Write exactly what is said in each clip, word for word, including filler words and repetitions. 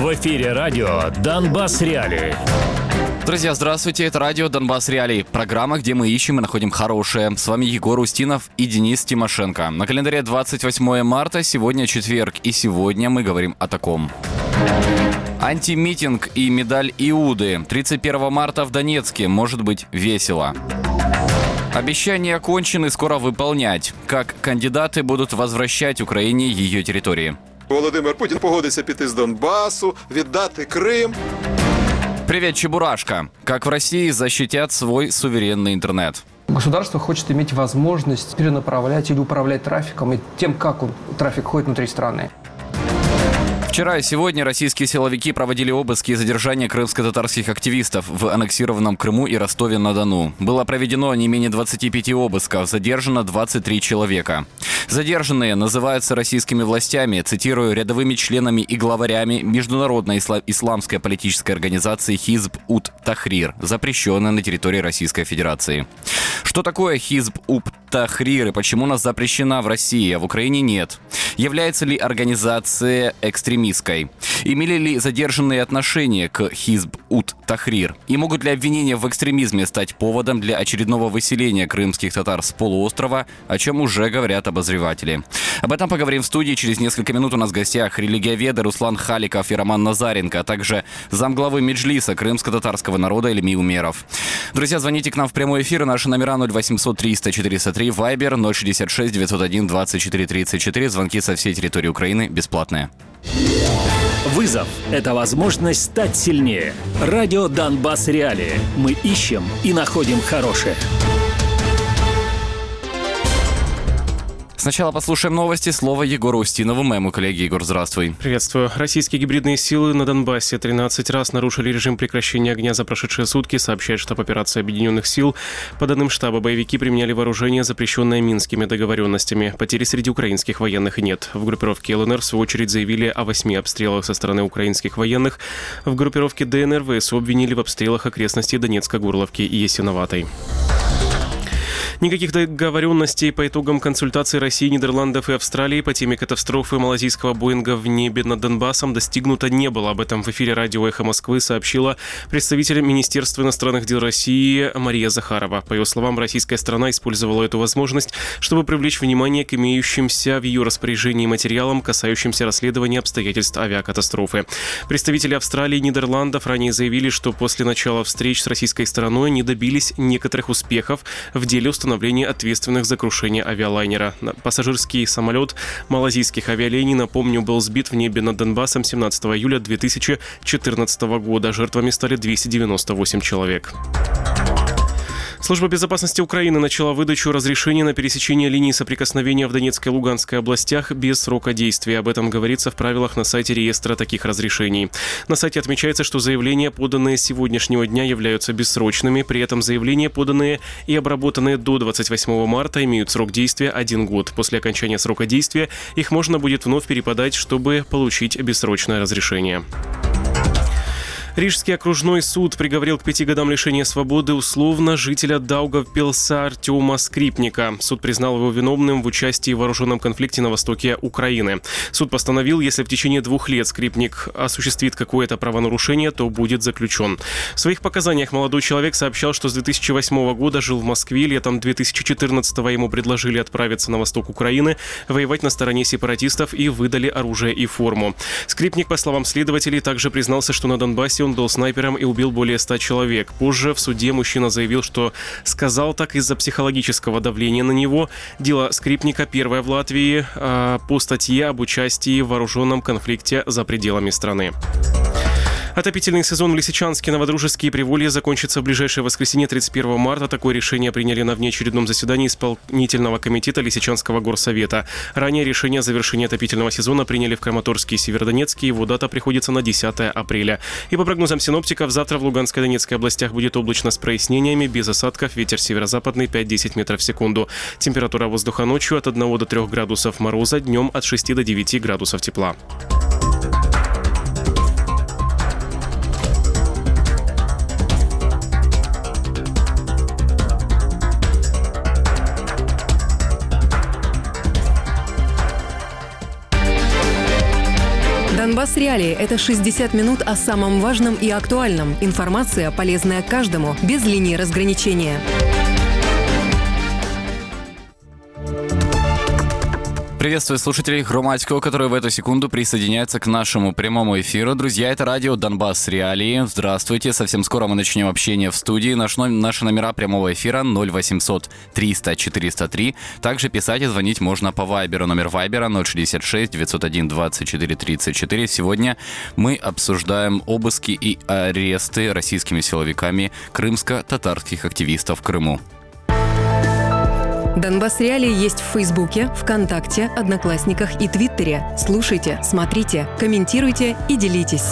В эфире радио «Донбасс Реалии». Друзья, здравствуйте, это радио «Донбасс Реалии», программа, где мы ищем и находим хорошее. С вами Егор Устинов и Денис Тимошенко. На календаре двадцать восьмое марта, сегодня четверг, и сегодня мы говорим о таком. Антимитинг и медаль Иуды. тридцать первого марта в Донецке. Может быть весело. Обещания окончены, скоро выполнять. Как кандидаты будут возвращать Украине ее территории. Володимир Путін погодиться піти з Донбасу, віддати Крим. Привет, Чебурашка. Как в России защитят свой суверенный интернет? Государство хочет иметь возможность перенаправлять или управлять трафиком и тем, как он, трафик ходит внутри страны. Вчера и сегодня российские силовики проводили обыски и задержания крымско-татарских активистов в аннексированном Крыму и Ростове-на-Дону. Было проведено не менее двадцати пяти обысков, задержано двадцать три человека. Задержанные называются российскими властями, цитирую, рядовыми членами и главарями международной исла- исламской политической организации Хизб-ут-Тахрир, запрещенной на территории Российской Федерации. Что такое Хизб-ут-Тахрир и почему она запрещена в России, а в Украине нет? Является ли организация экстремистской? Имели ли задержанные отношения к Хизб-ут-Тахрир? И могут ли обвинения в экстремизме стать поводом для очередного выселения крымских татар с полуострова, о чем уже говорят обозреватели? Об этом поговорим в студии. Через несколько минут у нас в гостях религиоведы Руслан Халиков и Роман Назаренко, а также замглавы Меджлиса крымско-татарского народа Ильми Умеров. Друзья, звоните к нам в прямой эфир. Наши номера ноль восемьсот триста четыреста три, Вайбер ноль шестьдесят шесть девятьсот один двадцать четыре тридцать четыре. Звонки со всей территории Украины бесплатные. Вызов – это возможность стать сильнее. Радио «Донбасс Реалии». Мы ищем и находим хорошее. Сначала послушаем новости. Слово Егору Устинову, моему коллеге. Егор, здравствуй. Приветствую. Российские гибридные силы на Донбассе тринадцать раз нарушили режим прекращения огня за прошедшие сутки, сообщает штаб операции Объединенных сил. По данным штаба, боевики применяли вооружение, запрещенное Минскими договоренностями. Потери среди украинских военных нет. В группировке ЛНР, в свою очередь, заявили о восьми обстрелах со стороны украинских военных. В группировке ДНР ВСУ обвинили в обстрелах окрестностей Донецка, Горловки и Ясиноватой. Никаких договоренностей по итогам консультаций России, Нидерландов и Австралии по теме катастрофы малазийского Боинга в небе над Донбассом достигнуто не было. Об этом в эфире радио «Эхо Москвы» сообщила представитель Министерства иностранных дел России Мария Захарова. По ее словам, российская сторона использовала эту возможность, чтобы привлечь внимание к имеющимся в ее распоряжении материалам, касающимся расследования обстоятельств авиакатастрофы. Представители Австралии и Нидерландов ранее заявили, что после начала встреч с российской стороной не добились некоторых успехов в деле установления установления ответственных за крушение авиалайнера. Пассажирский самолет малазийских авиалиний, напомню, был сбит в небе над Донбассом семнадцатого июля две тысячи четырнадцатого года. Жертвами стали двести девяносто восемь человек. Служба безопасности Украины начала выдачу разрешений на пересечение линии соприкосновения в Донецкой и Луганской областях без срока действия. Об этом говорится в правилах на сайте реестра таких разрешений. На сайте отмечается, что заявления, поданные с сегодняшнего дня, являются бессрочными. При этом заявления, поданные и обработанные до двадцать восьмого марта, имеют срок действия один год. После окончания срока действия их можно будет вновь переподать, чтобы получить бессрочное разрешение. Рижский окружной суд приговорил к пяти годам лишения свободы условно жителя Даугавпилса Артема Скрипника. Суд признал его виновным в участии в вооруженном конфликте на востоке Украины. Суд постановил, если в течение двух лет Скрипник осуществит какое-то правонарушение, то будет заключен. В своих показаниях молодой человек сообщал, что с две тысячи восьмого года жил в Москве. Летом две тысячи четырнадцатого ему предложили отправиться на восток Украины, воевать на стороне сепаратистов и выдали оружие и форму. Скрипник, по словам следователей, также признался, что на Донбассе он был снайпером и убил более ста человек. Позже в суде мужчина заявил, что сказал так из-за психологического давления на него. Дело Скрипника первое в Латвии а, по статье об участии в вооруженном конфликте за пределами страны. Отопительный сезон в Лисичанске, Новодружеске и Приволье закончится в ближайшее воскресенье, тридцать первого марта. Такое решение приняли на внеочередном заседании исполнительного комитета Лисичанского горсовета. Ранее решение о завершении отопительного сезона приняли в Краматорске и Северодонецке. Его дата приходится на десятое апреля. И по прогнозам синоптиков, завтра в Луганской и Донецкой областях будет облачно с прояснениями, без осадков, ветер северо-западный пять-десять метров в секунду. Температура воздуха ночью от одного до трёх градусов мороза, днем от шести до девяти градусов тепла. Донбасс Реалии – это шестьдесят минут о самом важном и актуальном. Информация, полезная каждому, без линии разграничения. Приветствую слушателей Громадского, которые в эту секунду присоединяются к нашему прямому эфиру. Друзья, это радио Донбасс Реалии. Здравствуйте. Совсем скоро мы начнем общение в студии. Наш, наши номера прямого эфира ноль восемьсот триста четыреста три. Также писать и звонить можно по Вайберу. Номер Вайбера ноль шестьдесят шесть девятьсот один двадцать четыре тридцать четыре. Сегодня мы обсуждаем обыски и аресты российскими силовиками крымско-татарских активистов в Крыму. Донбасс Реалии есть в Фейсбуке, ВКонтакте, Одноклассниках и Твиттере. Слушайте, смотрите, комментируйте и делитесь.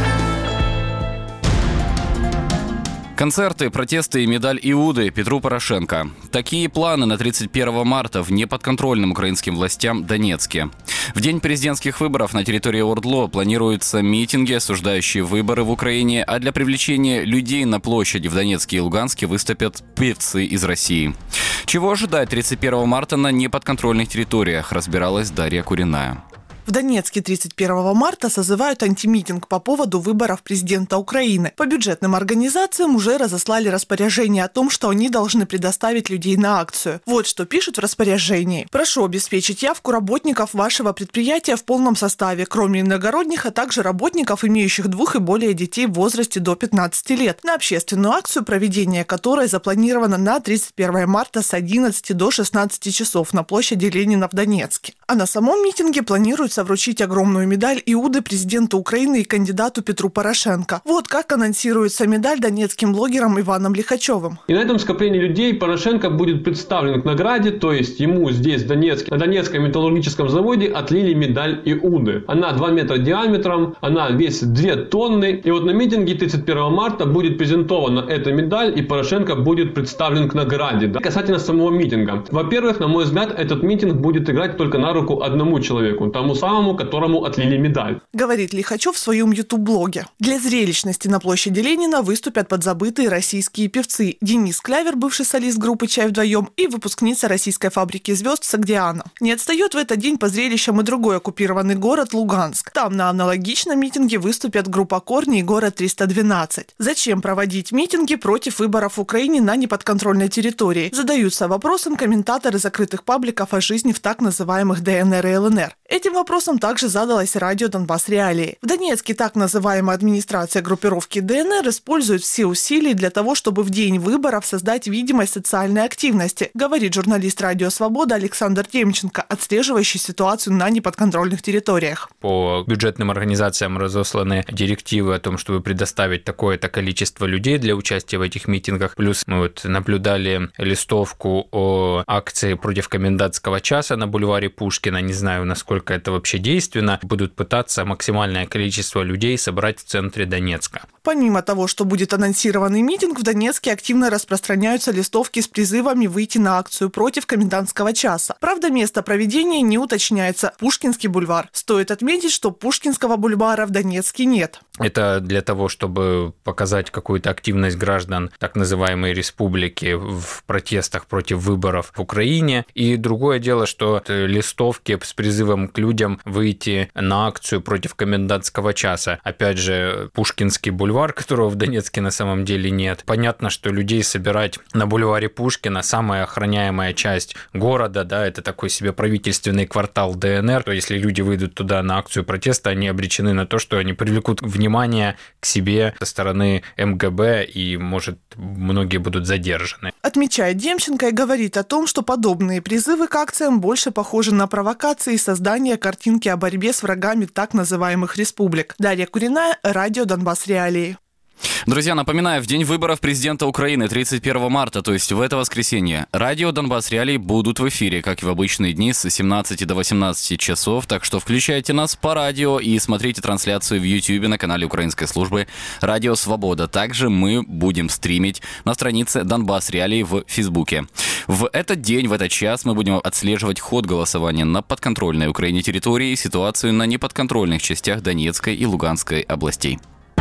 Концерты, протесты и медаль Иуды Петру Порошенко. Такие планы на тридцать первого марта в неподконтрольном украинским властям Донецке. В день президентских выборов на территории ОРДЛО планируются митинги, осуждающие выборы в Украине, а для привлечения людей на площади в Донецке и Луганске выступят певцы из России. Чего ожидать тридцать первого марта на неподконтрольных территориях, разбиралась Дарья Куриная. В Донецке тридцать первого марта созывают антимитинг по поводу выборов президента Украины. По бюджетным организациям уже разослали распоряжение о том, что они должны предоставить людей на акцию. Вот что пишут в распоряжении. Прошу обеспечить явку работников вашего предприятия в полном составе, кроме иногородних, а также работников, имеющих двух и более детей в возрасте до пятнадцати лет, на общественную акцию, проведение которой запланировано на тридцать первого марта с одиннадцати до шестнадцати часов на площади Ленина в Донецке. А на самом митинге планируется вручить огромную медаль Иуды президенту Украины и кандидату Петру Порошенко. Вот как анонсируется медаль донецким блогером Иваном Лихачевым. И на этом скоплении людей Порошенко будет представлен к награде, то есть ему здесь, в Донецке, на Донецком металлургическом заводе отлили медаль Иуды. Она два метра диаметром, она весит две тонны. И вот на митинге тридцать первого марта будет презентована эта медаль, и Порошенко будет представлен к награде. Да? Касательно самого митинга. Во-первых, на мой взгляд, этот митинг будет играть только на руку одному человеку, тому самому, которому отлили медаль. Говорит Лихачев в своем ютуб-блоге. Для зрелищности на площади Ленина выступят подзабытые российские певцы. Денис Клявер, бывший солист группы «Чай вдвоем», и выпускница российской фабрики звезд Согдиана. Не отстает в этот день по зрелищам и другой оккупированный город Луганск. Там на аналогичном митинге выступят группа «Корни» и город триста двенадцать. Зачем проводить митинги против выборов в Украине на неподконтрольной территории? Задаются вопросом комментаторы закрытых пабликов о жизни в так называемых ДНР и ЛНР. Этим вопросом также задалось радио Донбасс Реалии. В Донецке так называемая администрация группировки ДНР использует все усилия для того, чтобы в день выборов создать видимость социальной активности, говорит журналист радио «Свобода» Александр Демченко, отслеживающий ситуацию на неподконтрольных территориях. По бюджетным организациям разосланы директивы о том, чтобы предоставить такое-то количество людей для участия в этих митингах. Плюс мы вот наблюдали листовку о акции против комендантского часа на бульваре Пушкина. Не знаю, насколько это вообще действенно. Будут пытаться максимальное количество людей собрать в центре Донецка. Помимо того, что будет анонсированный митинг, в Донецке активно распространяются листовки с призывами выйти на акцию против комендантского часа. Правда, место проведения не уточняется. Пушкинский бульвар. Стоит отметить, что Пушкинского бульвара в Донецке нет. Это для того, чтобы показать какую-то активность граждан так называемой республики в протестах против выборов в Украине. И другое дело, что листовки с призывом к людям выйти на акцию против комендантского часа. Опять же, Пушкинский бульвар, которого в Донецке на самом деле нет. Понятно, что людей собирать на бульваре Пушкина, самая охраняемая часть города, да, это такой себе правительственный квартал ДНР. То если люди выйдут туда на акцию протеста, они обречены на то, что они привлекут внимание к себе со стороны эм гэ бэ и, может, многие будут задержаны. Отмечает Демченко и говорит о том, что подобные призывы к акциям больше похожи на провокации и создание картинки о борьбе с врагами так называемых республик. Дарья Куриная, радио Донбасс Реалии. Друзья, напоминаю, в день выборов президента Украины тридцать первого марта, то есть в это воскресенье, радио Донбасс Реалии будут в эфире, как и в обычные дни, с семнадцати до восемнадцати часов, так что включайте нас по радио и смотрите трансляцию в Ютьюбе на канале украинской службы «Радио Свобода». Также мы будем стримить на странице Донбасс Реалии в Фейсбуке. В этот день, в этот час мы будем отслеживать ход голосования на подконтрольной Украине территории и ситуацию на неподконтрольных частях Донецкой и Луганской областей.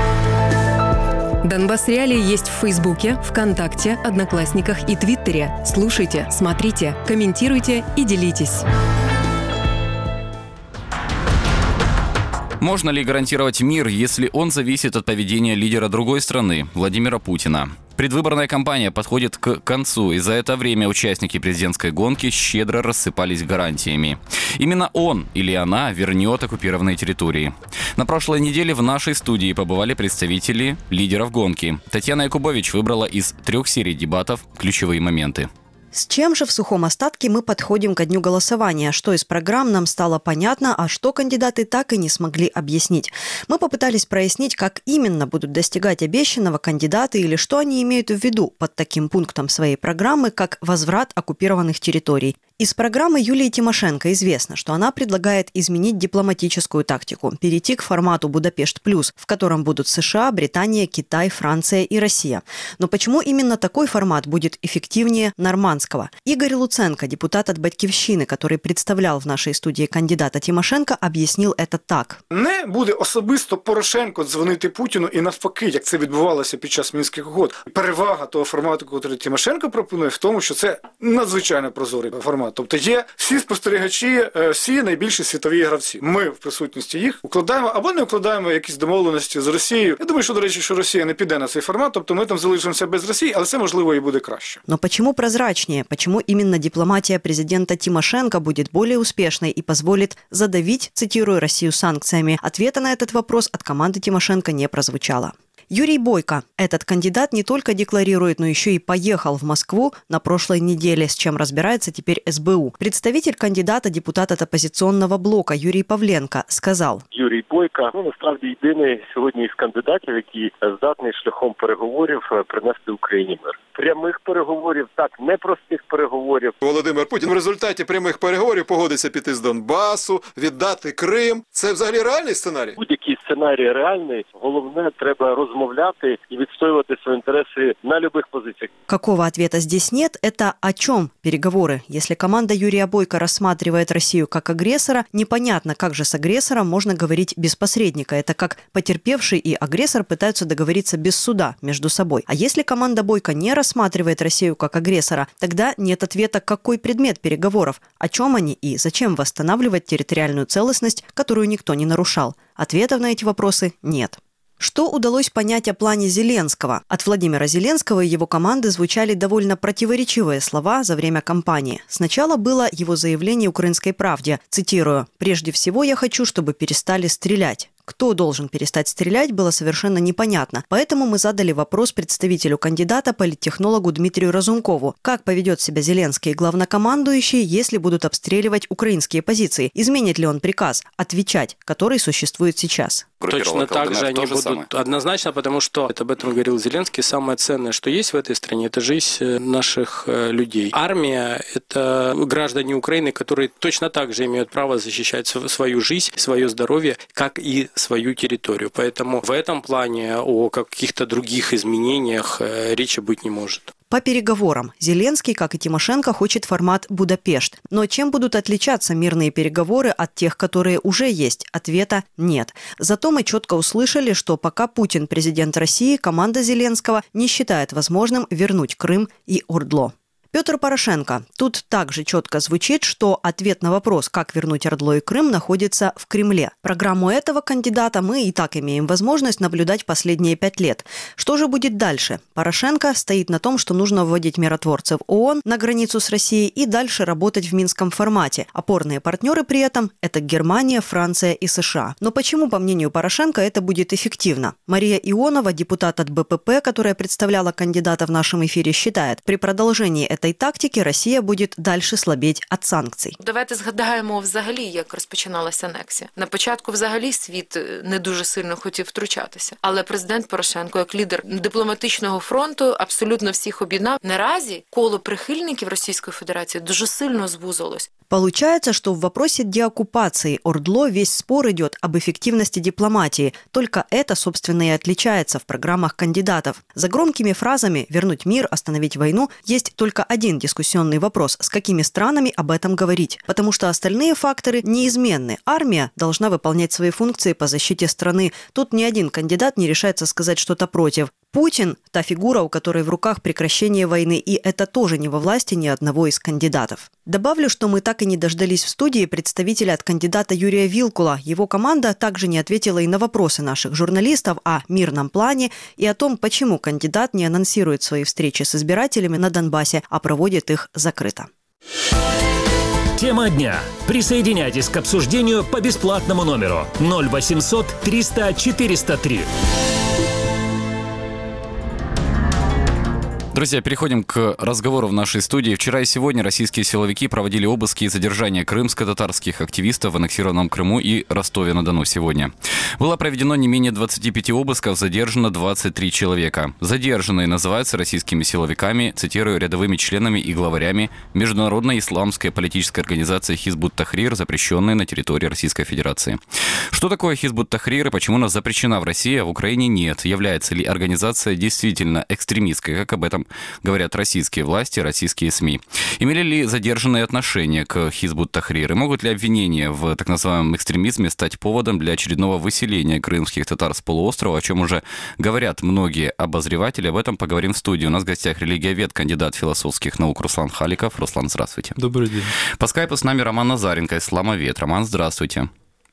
Донбасс Реалии есть в Фейсбуке, ВКонтакте, Одноклассниках и Твиттере. Слушайте, смотрите, комментируйте и делитесь. Можно ли гарантировать мир, если он зависит от поведения лидера другой страны, Владимира Путина? Предвыборная кампания подходит к концу, и за это время участники президентской гонки щедро рассыпались гарантиями. Именно он или она вернет оккупированные территории. На прошлой неделе в нашей студии побывали представители лидеров гонки. Татьяна Якубович выбрала из трех серий дебатов ключевые моменты. С чем же в сухом остатке мы подходим ко дню голосования? Что из программ нам стало понятно, а что кандидаты так и не смогли объяснить? Мы попытались прояснить, как именно будут достигать обещанного кандидаты или что они имеют в виду под таким пунктом своей программы, как возврат оккупированных территорий. Из программы Юлии Тимошенко известно, что она предлагает изменить дипломатическую тактику, перейти к формату «Будапешт плюс», в котором будут США, Британия, Китай, Франция и Россия. Но почему именно такой формат будет эффективнее нормандского? Игорь Луценко, депутат от «Батьківщини», который представлял в нашей студии кандидата Тимошенко, объяснил это так. Не буде особисто Порошенко дзвонити Путіну і навпаки, як це відбувалося під час Мінських угод. Перевага того формату, який Тимошенко пропонує, в тому, що це надзвичайно прозорий формат. Тобто є всі спостерігачі, всі найбільші світові гравці. Ми в присутності їх укладаємо або не укладаємо якісь домовленості з Росією. Я думаю, що, до речі, що Росія не піде на цей формат, тобто ми там залишимося без Росії, але це, можливо, і буде краще. Но почему прозрачнее? Почему именно дипломатия президента Тимошенко будет более успешной и позволит задавить, цитирую, Россию санкциями? Ответа на этот вопрос от команды Тимошенко не прозвучало. Юрий Бойко. Этот кандидат не только декларирует, но еще и поехал в Москву на прошлой неделе, с чем разбирается теперь эс бэ у. Представитель кандидата, депутат от оппозиционного блока Юрий Павленко сказал. Юрій Бойко, ну, насправді єдиний сьогодні із кандидатів, який здатний шляхом переговорів принести Україні мир. Прямих переговорів, так, непростих переговорів. Володимир Путін в результаті прямих переговорів погодиться піти з Донбасу, віддати Крим. Це взагалі реальний сценарій? Будь-який сценарій реальний. Головне, треба розмовляти и відстоювати свои интересы на любых позициях. Какого ответа здесь нет, это о чем переговоры? Если команда Юрия Бойко рассматривает Россию как агрессора, непонятно, как же с агрессором можно говорить без посредника. Это как потерпевший и агрессор пытаются договориться без суда между собой. А если команда Бойко не рассматривает Россию как агрессора, тогда нет ответа, какой предмет переговоров, о чем они и зачем восстанавливать территориальную целостность, которую никто не нарушал. Ответов на эти вопросы нет. Что удалось понять о плане Зеленского? От Владимира Зеленского и его команды звучали довольно противоречивые слова за время кампании. Сначала было его заявление «Украинской правде», цитирую, «Прежде всего я хочу, чтобы перестали стрелять». Кто должен перестать стрелять, было совершенно непонятно. Поэтому мы задали вопрос представителю кандидата, политтехнологу Дмитрию Разумкову. Как поведет себя Зеленский главнокомандующий, если будут обстреливать украинские позиции? Изменит ли он приказ отвечать, который существует сейчас? Точно так же они будут самое. Однозначно, потому что, это об этом говорил Зеленский, самое ценное, что есть в этой стране, это жизнь наших людей. Армия – это граждане Украины, которые точно так же имеют право защищать свою жизнь, свое здоровье, как и свою территорию. Поэтому в этом плане о каких-то других изменениях речи быть не может. По переговорам. Зеленский, как и Тимошенко, хочет формат «Будапешт». Но чем будут отличаться мирные переговоры от тех, которые уже есть? Ответа нет. Зато мы четко услышали, что пока Путин президент России, команда Зеленского не считает возможным вернуть Крым и Ордло. Петр Порошенко. Тут также четко звучит, что ответ на вопрос, как вернуть Ордло и Крым, находится в Кремле. Программу этого кандидата мы и так имеем возможность наблюдать последние пять лет. Что же будет дальше? Порошенко стоит на том, что нужно вводить миротворцев ООН на границу с Россией и дальше работать в минском формате. Опорные партнеры при этом – это Германия, Франция и США. Но почему, по мнению Порошенко, это будет эффективно? Мария Ионова, депутат от бэ пэ пэ, которая представляла кандидата в нашем эфире, считает, при продолжении этой тактики Росія буде далі слабеть від санкцій. Давайте згадаємо взагалі, як розпочиналася анексія. На початку взагалі світ не дуже сильно хотів втручатися. Але президент Порошенко, як лідер дипломатичного фронту, абсолютно всіх об'єднав. Наразі коло прихильників Російської Федерації дуже сильно звузилось. Получается, что в вопросе деоккупации Ордло весь спор идет об эффективности дипломатии. Только это, собственно, и отличается в программах кандидатов. За громкими фразами «вернуть мир», «остановить войну» есть только один дискуссионный вопрос – с какими странами об этом говорить. Потому что остальные факторы неизменны. Армия должна выполнять свои функции по защите страны. Тут ни один кандидат не решается сказать что-то против. Путин – та фигура, у которой в руках прекращение войны, и это тоже не во власти ни одного из кандидатов. Добавлю, что мы так и не дождались в студии представителя от кандидата Юрия Вилкула. Его команда также не ответила и на вопросы наших журналистов о мирном плане и о том, почему кандидат не анонсирует свои встречи с избирателями на Донбассе, а проводит их закрыто. Тема дня. Присоединяйтесь к обсуждению по бесплатному номеру ноль восемьсот триста четыреста три. Друзья, переходим к разговору в нашей студии. Вчера и сегодня российские силовики проводили обыски и задержания крымско-татарских активистов в аннексированном Крыму и Ростове-на-Дону сегодня. Было проведено не менее двадцати пяти обысков, задержано двадцать три человека. Задержанные называются российскими силовиками, цитирую, рядовыми членами и главарями международной исламской политической организации Хизб ут-Тахрир, запрещенной на территории Российской Федерации. Что такое Хизб ут-Тахрир и почему она запрещена в России, а в Украине нет? Является ли организация действительно экстремистской, как об этом говорят российские власти, российские СМИ? Имели ли задержанные отношения к Хизб ут-Тахрир? И могут ли обвинения в так называемом экстремизме стать поводом для очередного выселения крымских татар с полуострова, о чем уже говорят многие обозреватели? Об этом поговорим в студии. У нас в гостях религиовед, кандидат философских наук Руслан Халиков. Руслан, здравствуйте. Добрый день. По скайпу с нами Роман Назаренко, исламовед. Роман, здравствуйте.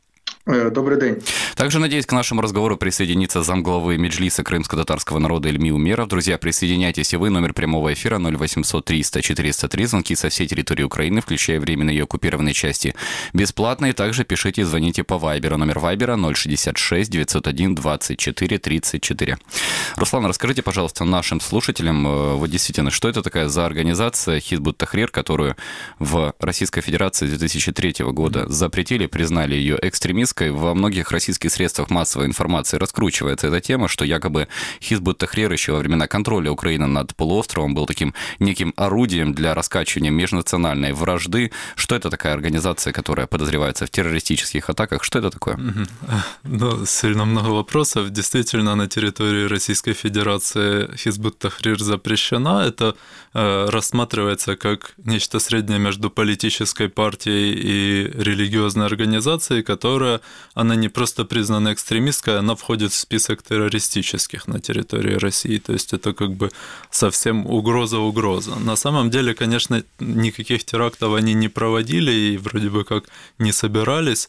Добрый день. Также, надеюсь, к нашему разговору присоединится замглавы Меджлиса крымско-татарского народа Ильми Умеров. Друзья, присоединяйтесь и вы. Номер прямого эфира ноль восемьсот триста четыреста три. Звонки со всей территории Украины, включая временно ее оккупированные части, бесплатные. Также пишите и звоните по Вайберу. Номер Вайбера ноль шестьдесят шесть девятьсот один двадцать четыре тридцать четыре. Руслан, расскажите, пожалуйста, нашим слушателям, вот действительно, что это такая за организация Хизб ут-Тахрир, которую в Российской Федерации с две тысячи третьего года запретили, признали ее экстремистской. Во многих российских средствах массовой информации раскручивается эта тема, что якобы Хизб ут-Тахрир еще во времена контроля Украины над полуостровом был таким неким орудием для раскачивания межнациональной вражды. Что это такая организация, которая подозревается в террористических атаках? Что это такое? Ну, сильно много вопросов. Действительно, на территории Российской Федерации Хизб ут-Тахрир запрещена. Это э, рассматривается как нечто среднее между политической партией и религиозной организацией, которая она не просто признана экстремистской, она входит в список террористических на территории России. То есть это как бы совсем угроза-угроза. На самом деле, конечно, никаких терактов они не проводили и вроде бы как не собирались.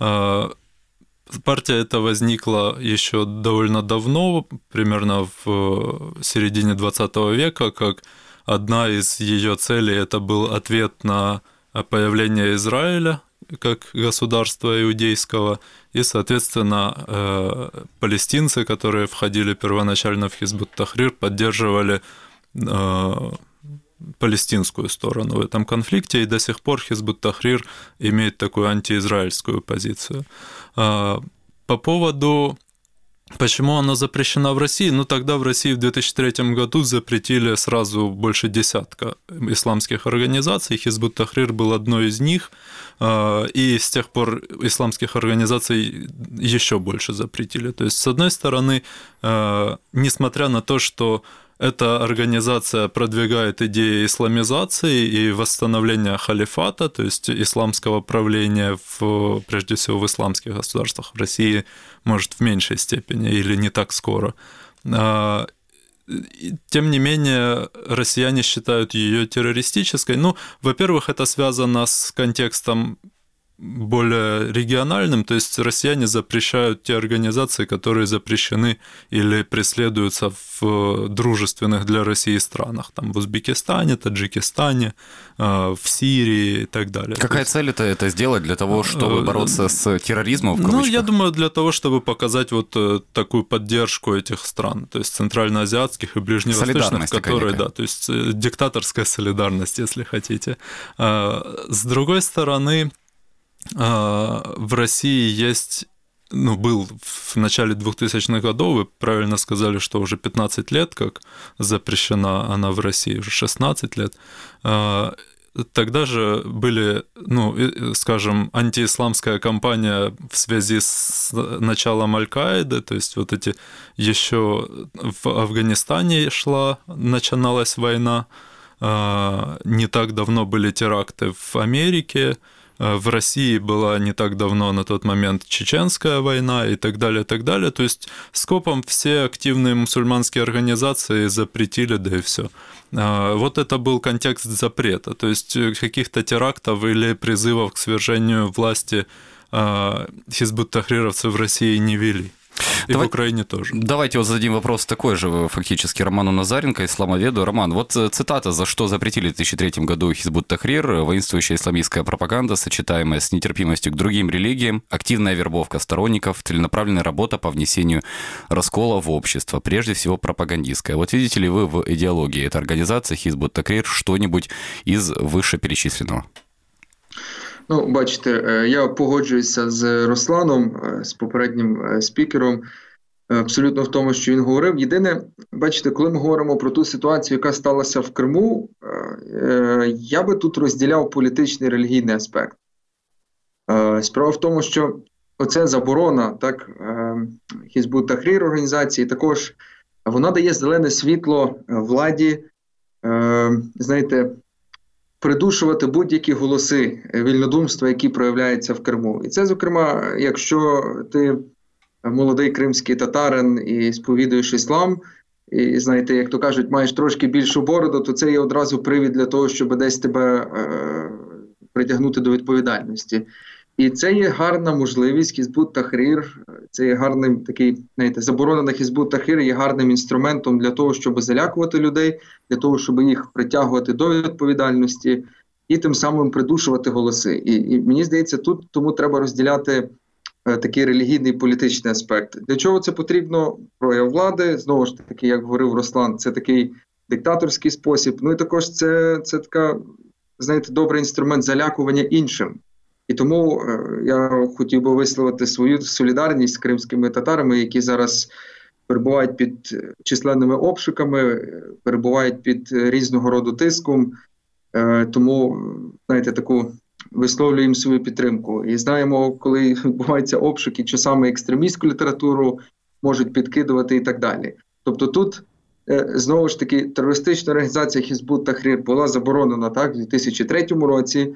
Партия эта возникла еще довольно давно, примерно в середине двадцатого века, как одна из ее целей это был ответ на появление Израиля как государства иудейского, и, соответственно, палестинцы, которые входили первоначально в Хизб ут-Тахрир, поддерживали палестинскую сторону в этом конфликте, и до сих пор Хизб ут-Тахрир имеет такую антиизраильскую позицию. По поводу почему она запрещена в России? Ну, тогда в России в две тысячи третьем году запретили сразу больше десятка исламских организаций. Хизб ут-Тахрир был одной из них, и с тех пор исламских организаций еще больше запретили. То есть, с одной стороны, несмотря на то, что эта организация продвигает идеи исламизации и восстановления халифата, то есть исламского правления, в, прежде всего в исламских государствах, в России, может, в меньшей степени или не так скоро. Тем не менее, россияне считают ее террористической. Ну, во-первых, это связано с контекстом более региональным, то есть россияне запрещают те организации, которые запрещены или преследуются в дружественных для России странах, там в Узбекистане, Таджикистане, в Сирии и так далее. Какая есть... цель это, это сделать для того, чтобы бороться с терроризмом, в кавычках? Ну, я думаю, для того, чтобы показать вот такую поддержку этих стран, то есть центральноазиатских и ближневосточных, которые, да, то есть диктаторская солидарность, если хотите. С другой стороны, в России есть, ну, был в начале двухтысячных годов, вы правильно сказали, что уже пятнадцать лет, как запрещена она в России, уже шестнадцать лет. Тогда же были, ну, скажем, антиисламская кампания в связи с началом Аль-Каиды, то есть вот эти еще в Афганистане шла, начиналась война, не так давно были теракты в Америке, в России была не так давно на тот момент чеченская война и так далее, и так далее. То есть скопом все активные мусульманские организации запретили, да и все. Вот это был контекст запрета, то есть каких-то терактов или призывов к свержению власти хизбут-тахрировцы в России не вели. И Давай, в Украине тоже. Давайте вот зададим вопрос такой же фактически Роману Назаренко, исламоведу. Роман, вот цитата: «За что запретили в две тысячи третьем году хизбут-тахрир? Воинствующая исламистская пропаганда, сочетаемая с нетерпимостью к другим религиям, активная вербовка сторонников, целенаправленная работа по внесению раскола в общество, прежде всего пропагандистская». Вот видите ли вы в идеологии этой организации хизбут-тахрир что-нибудь из вышеперечисленного? Ну, бачите, я погоджуюся з Русланом, з попереднім спікером, абсолютно в тому, що він говорив. Єдине, бачите, коли ми говоримо про ту ситуацію, яка сталася в Криму, я би тут розділяв політичний релігійний аспект. Справа в тому, що оця заборона, так, Хізбут-Тахрір організації, також вона дає зелене світло владі, знаєте, придушувати будь-які голоси вільнодумства, які проявляються в Криму. І це, зокрема, якщо ти молодий кримський татарин і сповідуєш іслам, і, знаєте, як то кажуть, маєш трошки більшу бороду, то це є одразу привід для того, щоб десь тебе е, притягнути до відповідальності. І це є гарна можливість, Хізбут-Тахрір, це є гарним такий, знаєте, заборона на Хізбут-Тахрір є гарним інструментом для того, щоб залякувати людей, для того, щоб їх притягувати до відповідальності і тим самим придушувати голоси. І, і мені здається, тут тому треба розділяти е, такий релігійний і політичний аспект. Для чого це потрібно? Прояв влади, знову ж таки, як говорив Руслан, це такий диктаторський спосіб. Ну і також це, це така, знаєте, добрий інструмент залякування іншим. І тому е, я хотів би висловити свою солідарність з кримськими татарами, які зараз перебувають під численними обшуками, перебувають під різного роду тиском. Е, тому, знаєте, таку висловлюємо свою підтримку. І знаємо, коли відбуваються обшуки, часами екстремістську літературу можуть підкидувати і так далі. Тобто тут, е, знову ж таки, терористична організація Хізбут-Тахрір була заборонена так, у дві тисячі третьому році.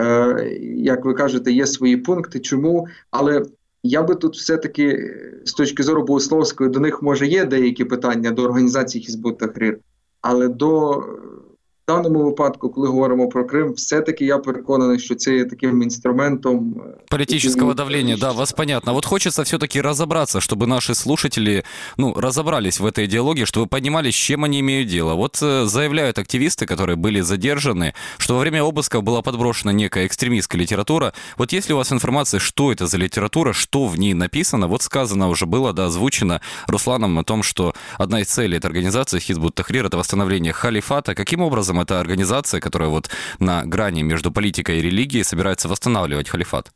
Як ви кажете, є свої пункти, чому, але я би тут все-таки з точки зору богословської до них, може, є деякі питання до організації Хізбут-Тахрір, але до в даному випадку, коли говоримо про Крим, все-таки я переконаний, что це є таким инструментом политического давления. Да, вас понятно. Вот хочется все-таки разобраться, чтобы наши слушатели, ну, разобрались в этой идеологии, чтобы понимали, с чем они имеют дело. Вот заявляют активисты, которые были задержаны, что во время обысков была подброшена некая экстремистская литература. Вот есть ли у вас информация, что это за литература, что в ней написано? Вот сказано уже было, да, озвучено Русланом о том, что одна из целей этой организации Хизбут-Тахрир — это восстановление халифата. Каким образом эта организация, которая вот на грани между политикой и религией, собирается восстанавливать халифат?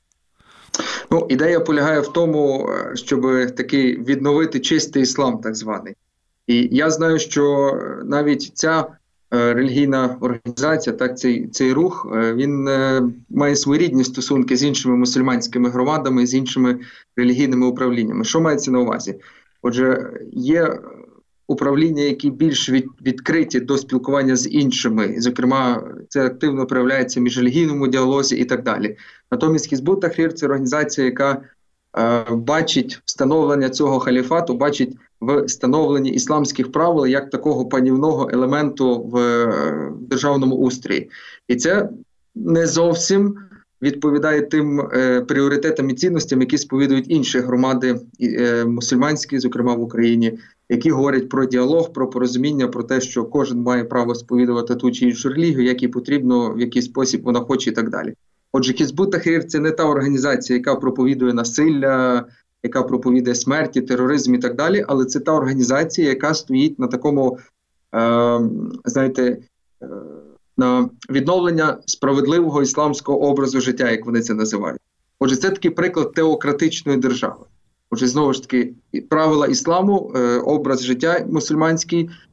Ну, ідея полягає в тому, щоб такий відновити чистий іслам, так званий. І я знаю, що навіть ця е, релігійна організація, так, цей, цей рух, е, він е, має своєрідні стосунки з іншими мусульманськими громадами, з іншими релігійними управліннями. Що мається на увазі? Отже, є управління, які більш від, відкриті до спілкування з іншими. Зокрема, це активно проявляється в міжрелігійному діалозі і так далі. Натомість Хізбут-Тахрір – це організація, яка е, бачить встановлення цього халіфату, бачить в встановленні ісламських правил як такого панівного елементу в е, державному устрої. І це не зовсім відповідає тим е, пріоритетам і цінностям, які сповідують інші громади е, мусульманські, зокрема в Україні, які говорять про діалог, про порозуміння, про те, що кожен має право сповідувати ту чи іншу релігію, як їй потрібно, в який спосіб вона хоче і так далі. Отже, Хізбут-Тахрір – це не та організація, яка проповідує насилля, яка проповідує смерті, тероризм і так далі, але це та організація, яка стоїть на такому, е, знаєте, е, на відновлення справедливого ісламського образу життя, як вони це називають. Отже, це такий приклад теократичної держави. Отже, знову ж таки, правила ісламу, е, образ життя мусульманський,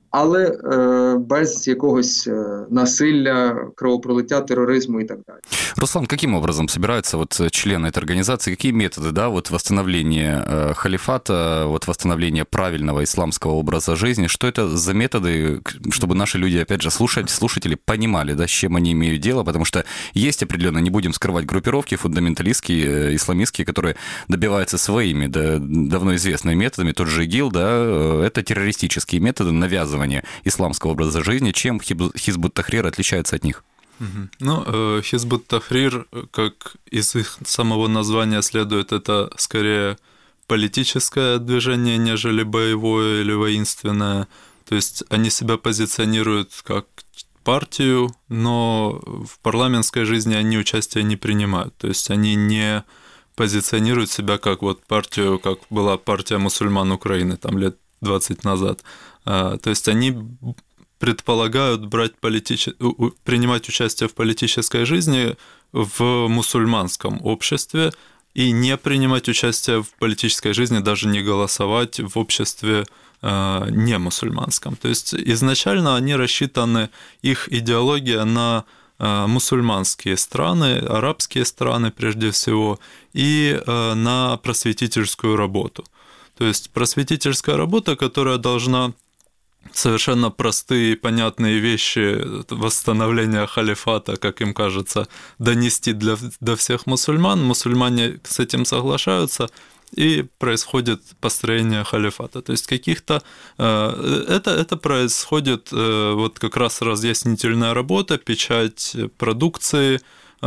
але е, без якогось е, насилля, кровопролиття, терроризму и так далее. Руслан, каким образом собираются вот члены этой организации, какие методы, да, вот восстановления э, халифата, вот восстановления правильного исламского образа жизни, что это за методы, чтобы наши люди, опять же, слушать, слушатели понимали, да, с чем они имеют дело, потому что есть определенно, не будем скрывать, группировки фундаменталистские, э, исламистские, которые добиваются своими, да, давно известными методами, тот же ИГИЛ, да, э, это террористические методы навязывания исламского образа жизни. Чем Хизб ут-Тахрир отличается от них? Ну, Хизб ут-Тахрир, как из их самого названия следует, это скорее политическое движение, нежели боевое или воинственное. То есть они себя позиционируют как партию, но в парламентской жизни они участия не принимают. То есть они не позиционируют себя как вот партию, как была партия мусульман Украины там лет двадцать назад. То есть они предполагают брать политич... принимать участие в политической жизни в мусульманском обществе и не принимать участие в политической жизни, даже не голосовать в обществе э, не мусульманском. То есть изначально они рассчитаны, их идеология на э, мусульманские страны, арабские страны прежде всего, и э, на просветительскую работу. То есть просветительская работа, которая должна совершенно простые и понятные вещи восстановления халифата, как им кажется, донести для, до всех мусульман. Мусульмане с этим соглашаются, и происходит построение халифата. То есть каких-то... Это, это происходит вот как раз разъяснительная работа, печать продукции,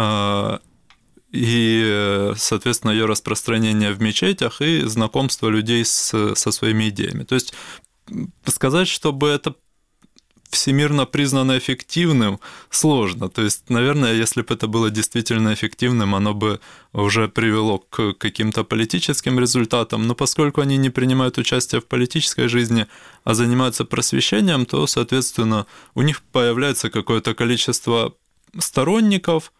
и, соответственно, ее распространение в мечетях и знакомство людей с, со своими идеями. То есть сказать, чтобы это всемирно признано эффективным, сложно. То есть, наверное, если бы это было действительно эффективным, оно бы уже привело к каким-то политическим результатам. Но поскольку они не принимают участие в политической жизни, а занимаются просвещением, то, соответственно, у них появляется какое-то количество сторонников,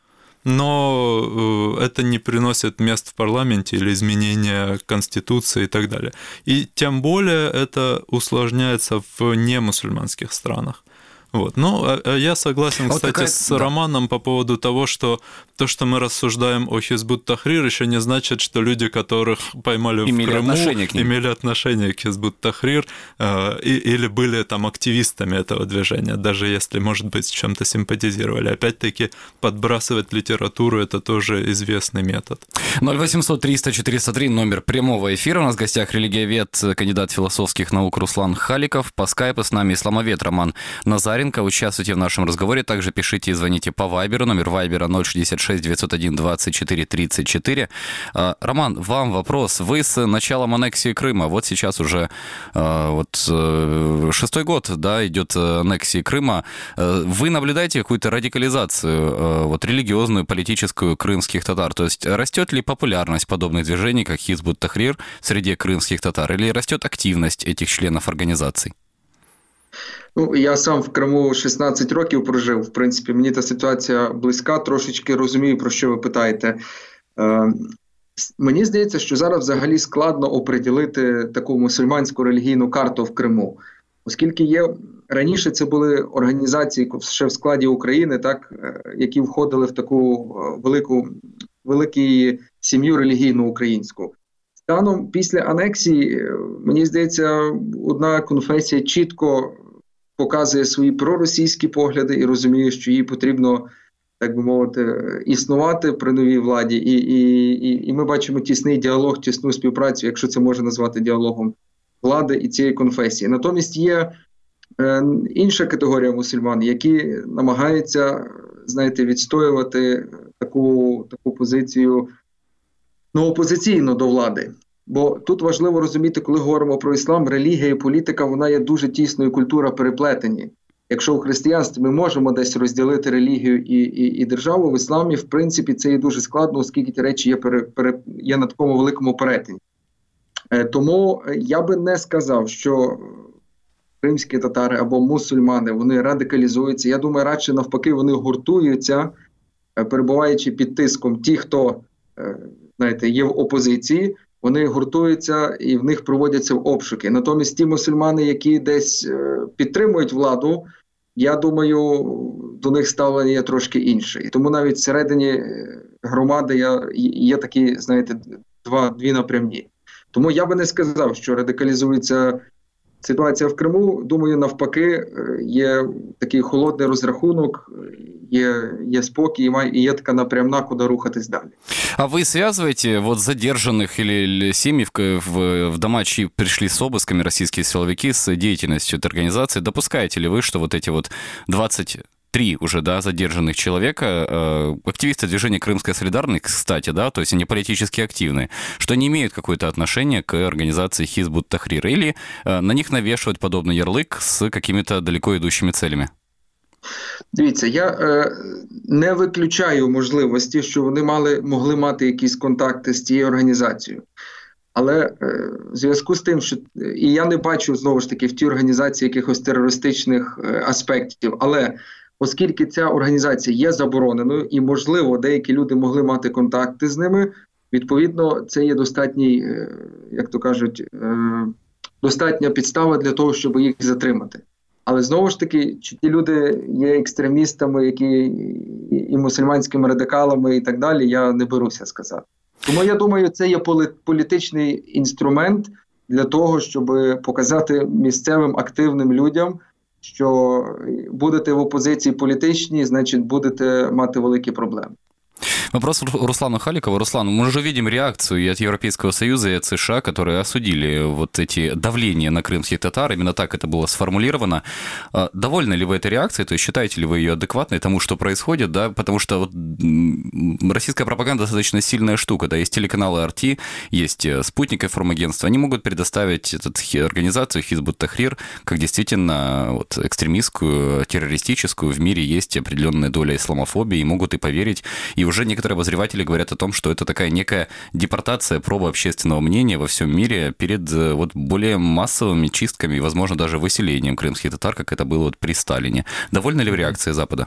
но это не приносит мест в парламенте или изменения Конституции и так далее. И тем более это усложняется в немусульманских странах. Вот. Ну, я согласен, вот кстати, такая... с да. Романом по поводу того, что то, что мы рассуждаем о Хизб ут-Тахрир, еще не значит, что люди, которых поймали имели в Крыму, отношение к ним. имели отношение к Хизб ут-Тахрир э, или были там активистами этого движения, даже если, может быть, с чем-то симпатизировали. Опять-таки, подбрасывать литературу – это тоже известный метод. ноль восемьсот триста четыреста три, номер прямого эфира. У нас в гостях религиовед, кандидат философских наук Руслан Халиков. По скайпу с нами исламовед Роман Назаренко. Участвуйте в нашем разговоре. Также пишите и звоните по Вайберу. Номер Вайбера ноль шестьдесят шесть девятьсот один двадцать четыре тридцать четыре. Роман, вам вопрос. Вы с началом аннексии Крыма, вот сейчас уже вот, шестой год, да, идет аннексии Крыма. Вы наблюдаете какую-то радикализацию вот, религиозную, политическую крымских татар? То есть растет ли популярность подобных движений, как Хизб ут-Тахрир, среди крымских татар? Или растет активность этих членов организаций? Ну, я сам в Криму шістнадцять років прожив. В принципі, мені та ситуація близька, трошечки розумію, про що ви питаєте. Е, мені здається, що зараз взагалі складно оприділити таку мусульманську релігійну карту в Криму. Оскільки є, раніше це були організації ще в складі України, так, які входили в таку велику, велику сім'ю релігійну українську. Станом після анексії, мені здається, одна конфесія чітко показує свої проросійські погляди і розуміє, що їй потрібно, так би мовити, існувати при новій владі. І, і, і, і ми бачимо тісний діалог, тісну співпрацю, якщо це можна назвати діалогом, влади і цієї конфесії. Натомість є е, інша категорія мусульман, які намагаються, знаєте, відстоювати таку, таку позицію, ну, опозиційно до влади. Бо тут важливо розуміти, коли говоримо про іслам, релігія і політика, вона є дуже тісною, культура переплетені. Якщо у християнстві ми можемо десь розділити релігію і, і, і державу, в ісламі, в принципі, це є дуже складно, оскільки ті речі є, пере, пере, є на такому великому перетині. Е, тому я би не сказав, що кримські татари або мусульмани, вони радикалізуються. Я думаю, радше навпаки, вони гуртуються, перебуваючи під тиском ті, хто, е, знаєте, є в опозиції, вони гуртуються і в них проводяться обшуки. Натомість ті мусульмани, які десь підтримують владу, я думаю, до них ставлення є трошки інше. І тому навіть всередині громади є, є такі, знаєте, два, дві напрямні. Тому я би не сказав, що радикалізується ситуація в Криму. Думаю, навпаки, є такий холодний розрахунок, є, є спокій і є така напрямна, куди рухатись далі. А вы связываете вот задержанных или, или семьи в, в, в дома, чьи пришли с обысками российские силовики, с деятельностью этой организации? Допускаете ли вы, что вот эти вот двадцать три уже, да, задержанных человека, э, активисты движения «Крымская солидарность», кстати, да, то есть они политически активны, что не имеют какое-то отношение к организации Хизб ут-Тахрир, или э, на них навешивают подобный ярлык с какими-то далеко идущими целями? Дивіться, я е, не виключаю можливості, що вони мали, могли мати якісь контакти з цією організацією. Але е, в зв'язку з тим, що і я не бачу, знову ж таки, в тій організації якихось терористичних е, аспектів, але оскільки ця організація є забороненою і, можливо, деякі люди могли мати контакти з ними, відповідно, це є достатній, е, як то кажуть, е, достатня підстава для того, щоб їх затримати. Але знову ж таки, чи ті люди є екстремістами, які і мусульманськими радикалами і так далі, я не беруся сказати. Тому я думаю, це є політичний інструмент для того, щоб показати місцевим активним людям, що будете в опозиції політичній, значить будете мати великі проблеми. Вопрос Руслану Халикову. Руслан, мы уже видим реакцию и от Европейского Союза, и от США, которые осудили вот эти давления на крымских татар. Именно так это было сформулировано. Довольны ли вы этой реакцией? То есть считаете ли вы ее адекватной тому, что происходит? Да? Потому что вот российская пропаганда достаточно сильная штука. Да? Есть телеканалы эр ти, есть Спутник информагентство. Они могут предоставить эту организацию Хизб ут-Тахрир как действительно вот, экстремистскую, террористическую. В мире есть определенная доля исламофобии, и могут и поверить. И уже некоторые обозреватели говорят о том, что это такая некая депортация, проба общественного мнения во всем мире перед вот более массовыми чистками и, возможно, даже выселением крымских татар, как это было вот при Сталине. Довольны ли вы реакцией Запада?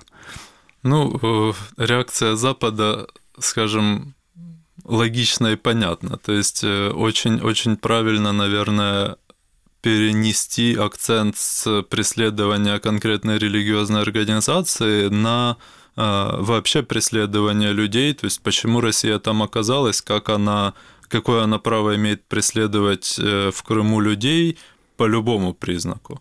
Ну, реакция Запада, скажем, логична и понятна. То есть очень-очень правильно, наверное, перенести акцент с преследования конкретной религиозной организации на вообще преследование людей, то есть почему Россия там оказалась, как она, какое она право имеет преследовать в Крыму людей по любому признаку.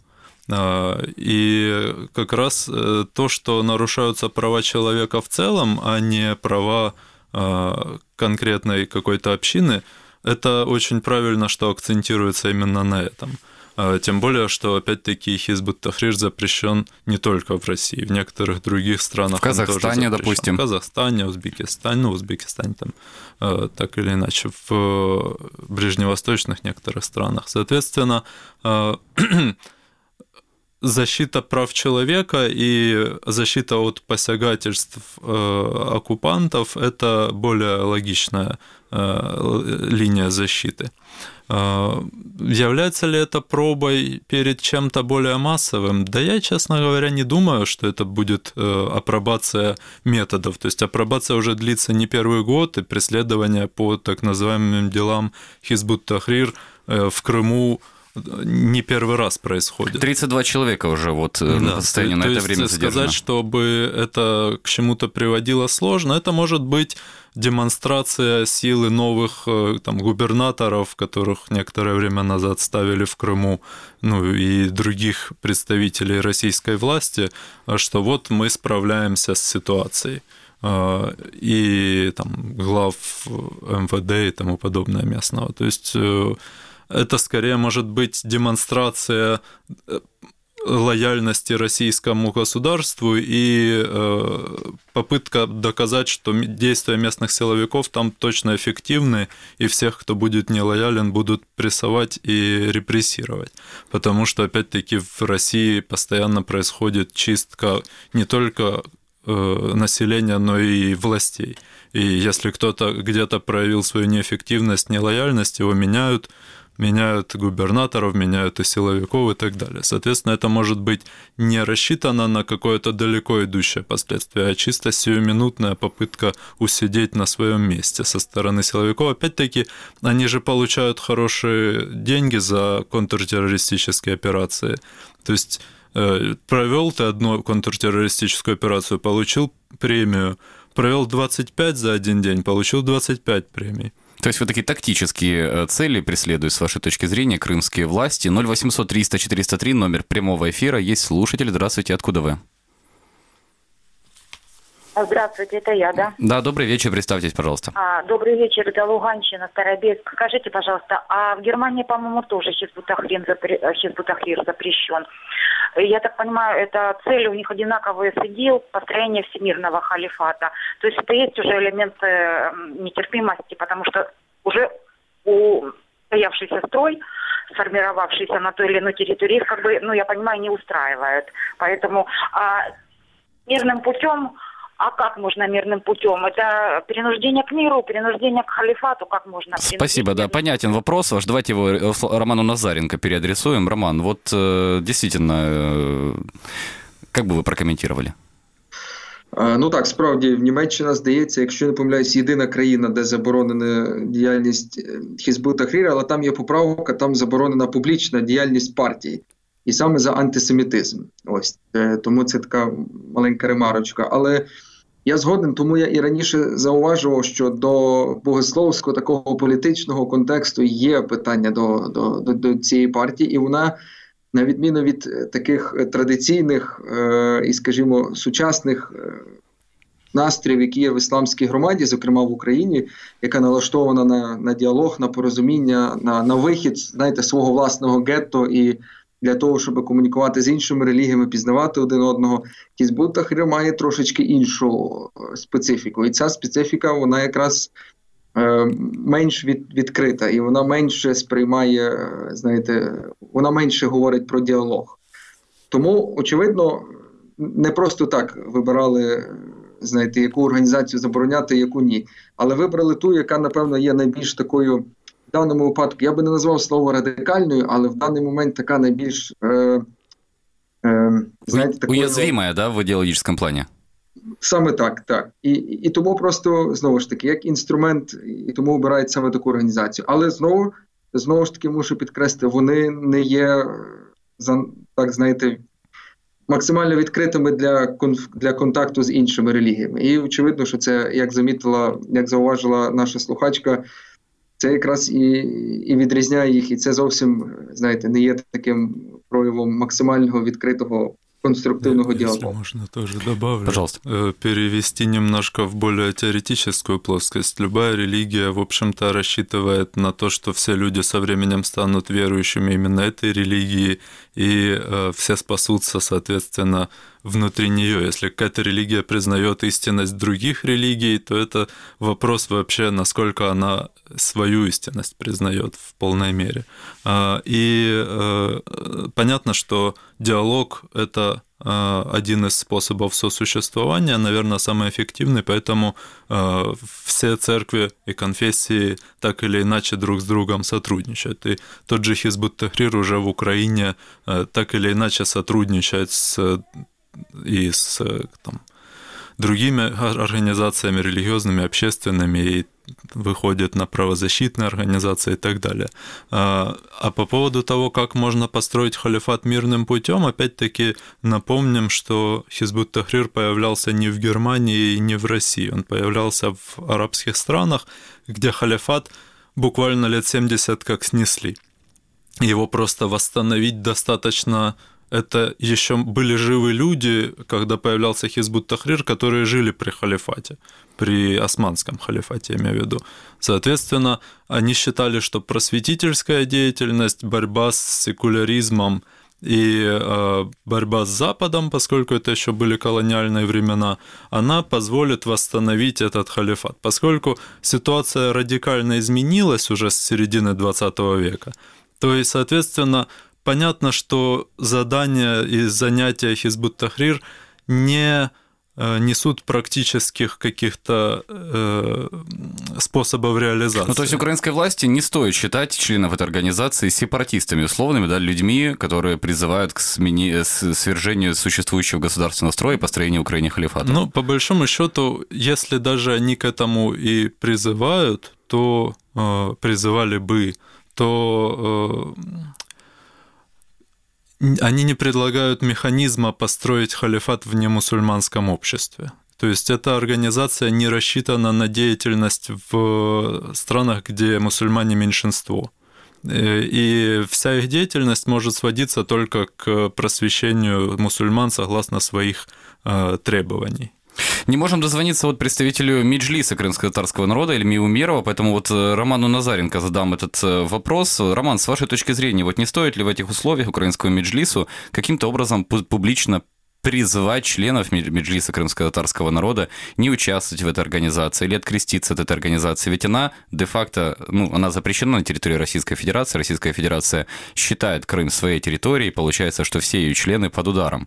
И как раз то, что нарушаются права человека в целом, а не права конкретной какой-то общины, это очень правильно, что акцентируется именно на этом. Тем более, что, опять-таки, Хизб ут-Тахрир запрещен не только в России, в некоторых других странах. В Казахстане, допустим. В Казахстане, Узбекистане, ну, Узбекистане там, так или иначе, в ближневосточных некоторых странах. Соответственно, защита прав человека и защита от посягательств оккупантов – это более логичная линия защиты. Является ли это пробой перед чем-то более массовым? Да я, честно говоря, не думаю, что это будет апробация методов. То есть апробация уже длится не первый год, и преследование по так называемым делам Хизб ут-Тахрир в Крыму не первый раз происходит. тридцать два человека уже вот да, на состоянии на это время задержано. Сказать, чтобы это к чему-то приводило, сложно. Это может быть демонстрация силы новых там, губернаторов, которых некоторое время назад ставили в Крыму, ну и других представителей российской власти, что вот мы справляемся с ситуацией. И там, глав эм вэ дэ и тому подобное местного. То есть это скорее может быть демонстрация лояльности российскому государству и попытка доказать, что действия местных силовиков там точно эффективны, и всех, кто будет нелоялен, будут прессовать и репрессировать. Потому что, опять-таки, в России постоянно происходит чистка не только населения, но и властей. И если кто-то где-то проявил свою неэффективность, нелояльность, его меняют, меняют губернаторов, меняют и силовиков и так далее. Соответственно, это может быть не рассчитано на какое-то далеко идущее последствие, а чисто сиюминутная попытка усидеть на своем месте со стороны силовиков. Опять-таки, они же получают хорошие деньги за контртеррористические операции. То есть провел ты одну контртеррористическую операцию, получил премию, провел двадцать пять за один день, получил двадцать пять премий. То есть вы такие тактические цели преследуют, с вашей точки зрения, крымские власти. ноль восемьсот триста четыреста три, номер прямого эфира. Есть слушатель. Здравствуйте, откуда вы? Здравствуйте, это я, да? Да, добрый вечер, представьтесь, пожалуйста. А, добрый вечер, это Луганщина, Старобельск. Скажите, пожалуйста, а в Германии, по-моему, тоже Хизбут-Тахрир запре... запрещен? Я так понимаю, это цели у них одинаковые с ИДИЛ, построение всемирного халифата. То есть это есть уже элемент нетерпимости, потому что уже устоявшийся строй, сформировавшийся на той или иной территории, как бы, ну, я понимаю, не устраивает. Поэтому а, мирным путем... А как можно мирным путем? Это принуждение к миру, принуждение к халифату, как можно? Спасибо, да, понятен вопрос ваш. Давайте его Роману Назаренко переадресуем. Роман, вот действительно, как бы ви прокоментували? Ну так, справді, в Німеччина, здається, якщо не помиляюсь, єдина країна, де заборонена діяльність Хізбут-Тахрір, але там є поправка, там заборонена публічна діяльність партії. І саме за антисемітизм. Ось. Тому це така маленька ремарочка. Але я згоден, тому я і раніше зауважував, що до богословського такого політичного контексту є питання до, до, до, до цієї партії, і вона, на відміну від таких традиційних е, і, скажімо, сучасних е, настроїв, які є в ісламській громаді, зокрема в Україні, яка налаштована на, на діалог, на порозуміння, на, на вихід, знаєте, свого власного гетто і для того, щоб комунікувати з іншими релігіями, пізнавати один одного. Хізбут-Тахрір має трошечки іншу специфіку. І ця специфіка, вона якраз е, менш від, відкрита, і вона менше сприймає, знаєте, вона менше говорить про діалог. Тому, очевидно, не просто так вибирали, знаєте, яку організацію забороняти, яку ні. Але вибрали ту, яка, напевно, є найбільш такою, в даному випадку, я би не назвав слово радикальною, але в даний момент така найбільш, е, е, знаєте, такою... Уязвимая, да, в ідеологічному плані? Саме так, так. І, і тому просто, знову ж таки, як інструмент, і тому обирають саме таку організацію. Але знову, знову ж таки, мушу підкреслити, вони не є, так знаєте, максимально відкритими для, конф, для контакту з іншими релігіями. І очевидно, що це, як замітила, як зауважила наша слухачка, це якраз і, і відрізняє їх, і це зовсім, знаєте, не є таким проявом максимального відкритого конструктивного диалога. Если можно, тоже добавлю. Пожалуйста. Перевести немножко в более теоретическую плоскость. Любая религия, в общем-то, рассчитывает на то, что все люди со временем станут верующими именно этой религии, и э, все спасутся, соответственно, внутри нее. Если какая-то религия признает истинность других религий, то это вопрос вообще, насколько она свою истинность признает в полной мере. И э, понятно, что диалог — это один из способов сосуществования, наверное, самый эффективный, поэтому э, все церкви и конфессии так или иначе друг с другом сотрудничают. И тот же Хизбут-Тахрир уже в Украине э, так или иначе сотрудничает с, и с там, другими организациями религиозными, общественными, и выходит на правозащитные организации и так далее. А по поводу того, как можно построить халифат мирным путем, опять-таки напомним, что Хизбут-Тахрир появлялся не в Германии и не в России, он появлялся в арабских странах, где халифат буквально лет семьдесят как снесли. Его просто восстановить достаточно... Это еще были живы люди, когда появлялся Хизбут-Тахрир, которые жили при халифате, при османском халифате, я имею в виду. Соответственно, они считали, что просветительская деятельность, борьба с секуляризмом и э, борьба с Западом, поскольку это еще были колониальные времена, она позволит восстановить этот халифат. Поскольку ситуация радикально изменилась уже с середины двадцатого века, то и, соответственно, понятно, что задание и занятие Хизбут-Тахрир не несут практических каких-то э, способов реализации. Ну, то есть украинской власти не стоит считать членов этой организации сепаратистами условными, да, людьми, которые призывают к смене, свержению существующего государственного строя и построению в Украине халифата. Ну, по большому счету, если даже они к этому и призывают, то э, призывали бы, то э, они не предлагают механизма построить халифат в немусульманском обществе. То есть эта организация не рассчитана на деятельность в странах, где мусульмане меньшинство. И вся их деятельность может сводиться только к просвещению мусульман согласно своих э, требований. Не можем дозвониться вот представителю Меджлиса крымско-татарского народа Ильми Умерова, поэтому вот Роману Назаренко задам этот вопрос. Роман, с вашей точки зрения, вот не стоит ли в этих условиях украинскому Меджлису каким-то образом публично призывать членов Меджлиса крымско-татарского народа не участвовать в этой организации или откреститься от этой организации? Ведь она де-факто, ну, она запрещена на территории Российской Федерации. Российская Федерация считает Крым своей территорией, получается, что все ее члены под ударом.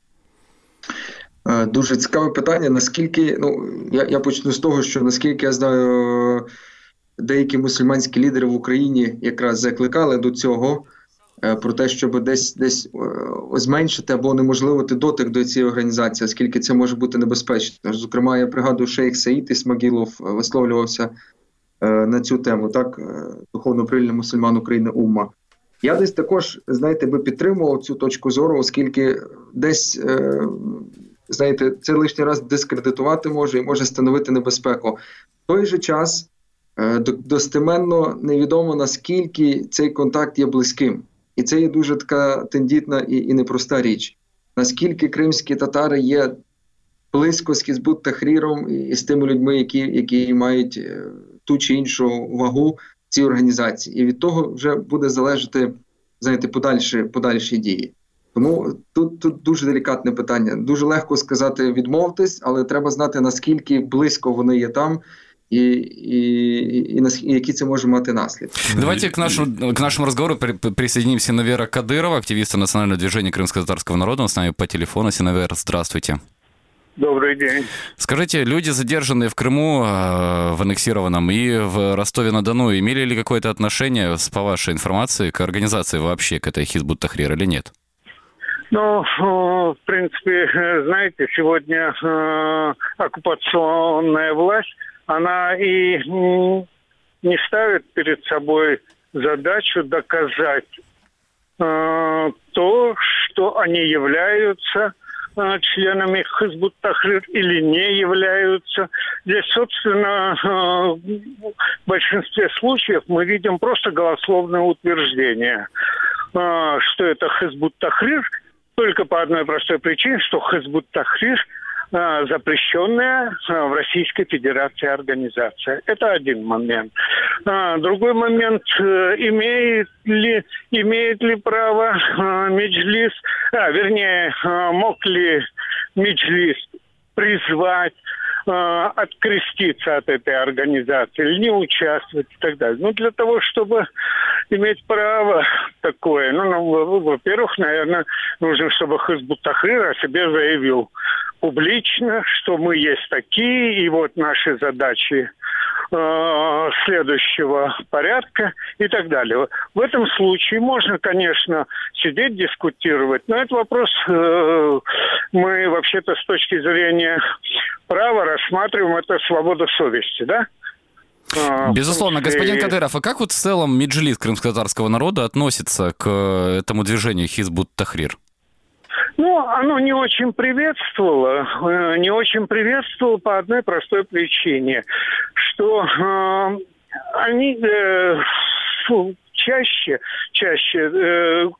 Дуже цікаве питання. Наскільки, ну, я, я почну з того, що наскільки я знаю, деякі мусульманські лідери в Україні якраз закликали до цього, про те, щоб десь, десь зменшити або унеможливити дотик до цієї організації, оскільки це може бути небезпечно. Зокрема, я пригадую, шейх Саїд Ісмагілов висловлювався на цю тему, так, духовно правильний мусульман України Умма. Я десь також, знаєте, би підтримував цю точку зору, оскільки десь, знаєте, це лишній раз дискредитувати може і може становити небезпеку. В той же час достеменно невідомо, наскільки цей контакт є близьким. І це є дуже така тендітна і, і непроста річ. Наскільки кримські татари є близько з Хізбут Тахріром і, і з тими людьми, які, які мають ту чи іншу вагу в цій організації. І від того вже буде залежати, знаєте, подальші, подальші дії. Тому тут, тут дуже делікатне питання. Дуже легко сказати відмовтесь, але треба знати, наскільки близько вони є там, и, и, и, и какие это может иметь наследки. Давайте к нашему, к нашему разговору присоединим Синавера Кадырова, активиста национального движения крымско-татарского народа. Он с нами по телефону. Синавер, здравствуйте. Добрый день. Скажите, люди, задержанные в Крыму, в аннексированном, и в Ростове-на-Дону, имели ли какое-то отношение, по вашей информации, к организации вообще, к этой Хизбут Тахрир или нет? Ну, в принципе, знаете, сегодня оккупационная власть, она и не ставит перед собой задачу доказать э, то, что они являются э, членами Хизбут Тахрир или не являются. Здесь, собственно, э, в большинстве случаев мы видим просто голословное утверждение, э, что это Хизбут Тахрир, только по одной простой причине, что Хизбут Тахрир запрещенная в Российской Федерации организация. Это один момент. Другой момент, имеет ли, имеет ли право Меджлис, а, вернее, мог ли Меджлис призвать откреститься от этой организации или не участвовать и так далее. Ну, для того, чтобы иметь право такое, ну, ну во-первых, наверное, нужно, чтобы Хизбут Тахрир о себе заявил публично, что мы есть такие, и вот наши задачи э, следующего порядка и так далее. В этом случае можно, конечно, сидеть, дискутировать, но этот вопрос э, мы вообще-то с точки зрения права рассматриваем это свободу совести, да? Безусловно. Господин Кадыров, а как вот в целом Меджлис крымско-татарского народа относится к этому движению Хизбут Тахрир? Ну, оно не очень приветствовало, не очень приветствовало по одной простой причине, что э, они э, чаще, чаще э,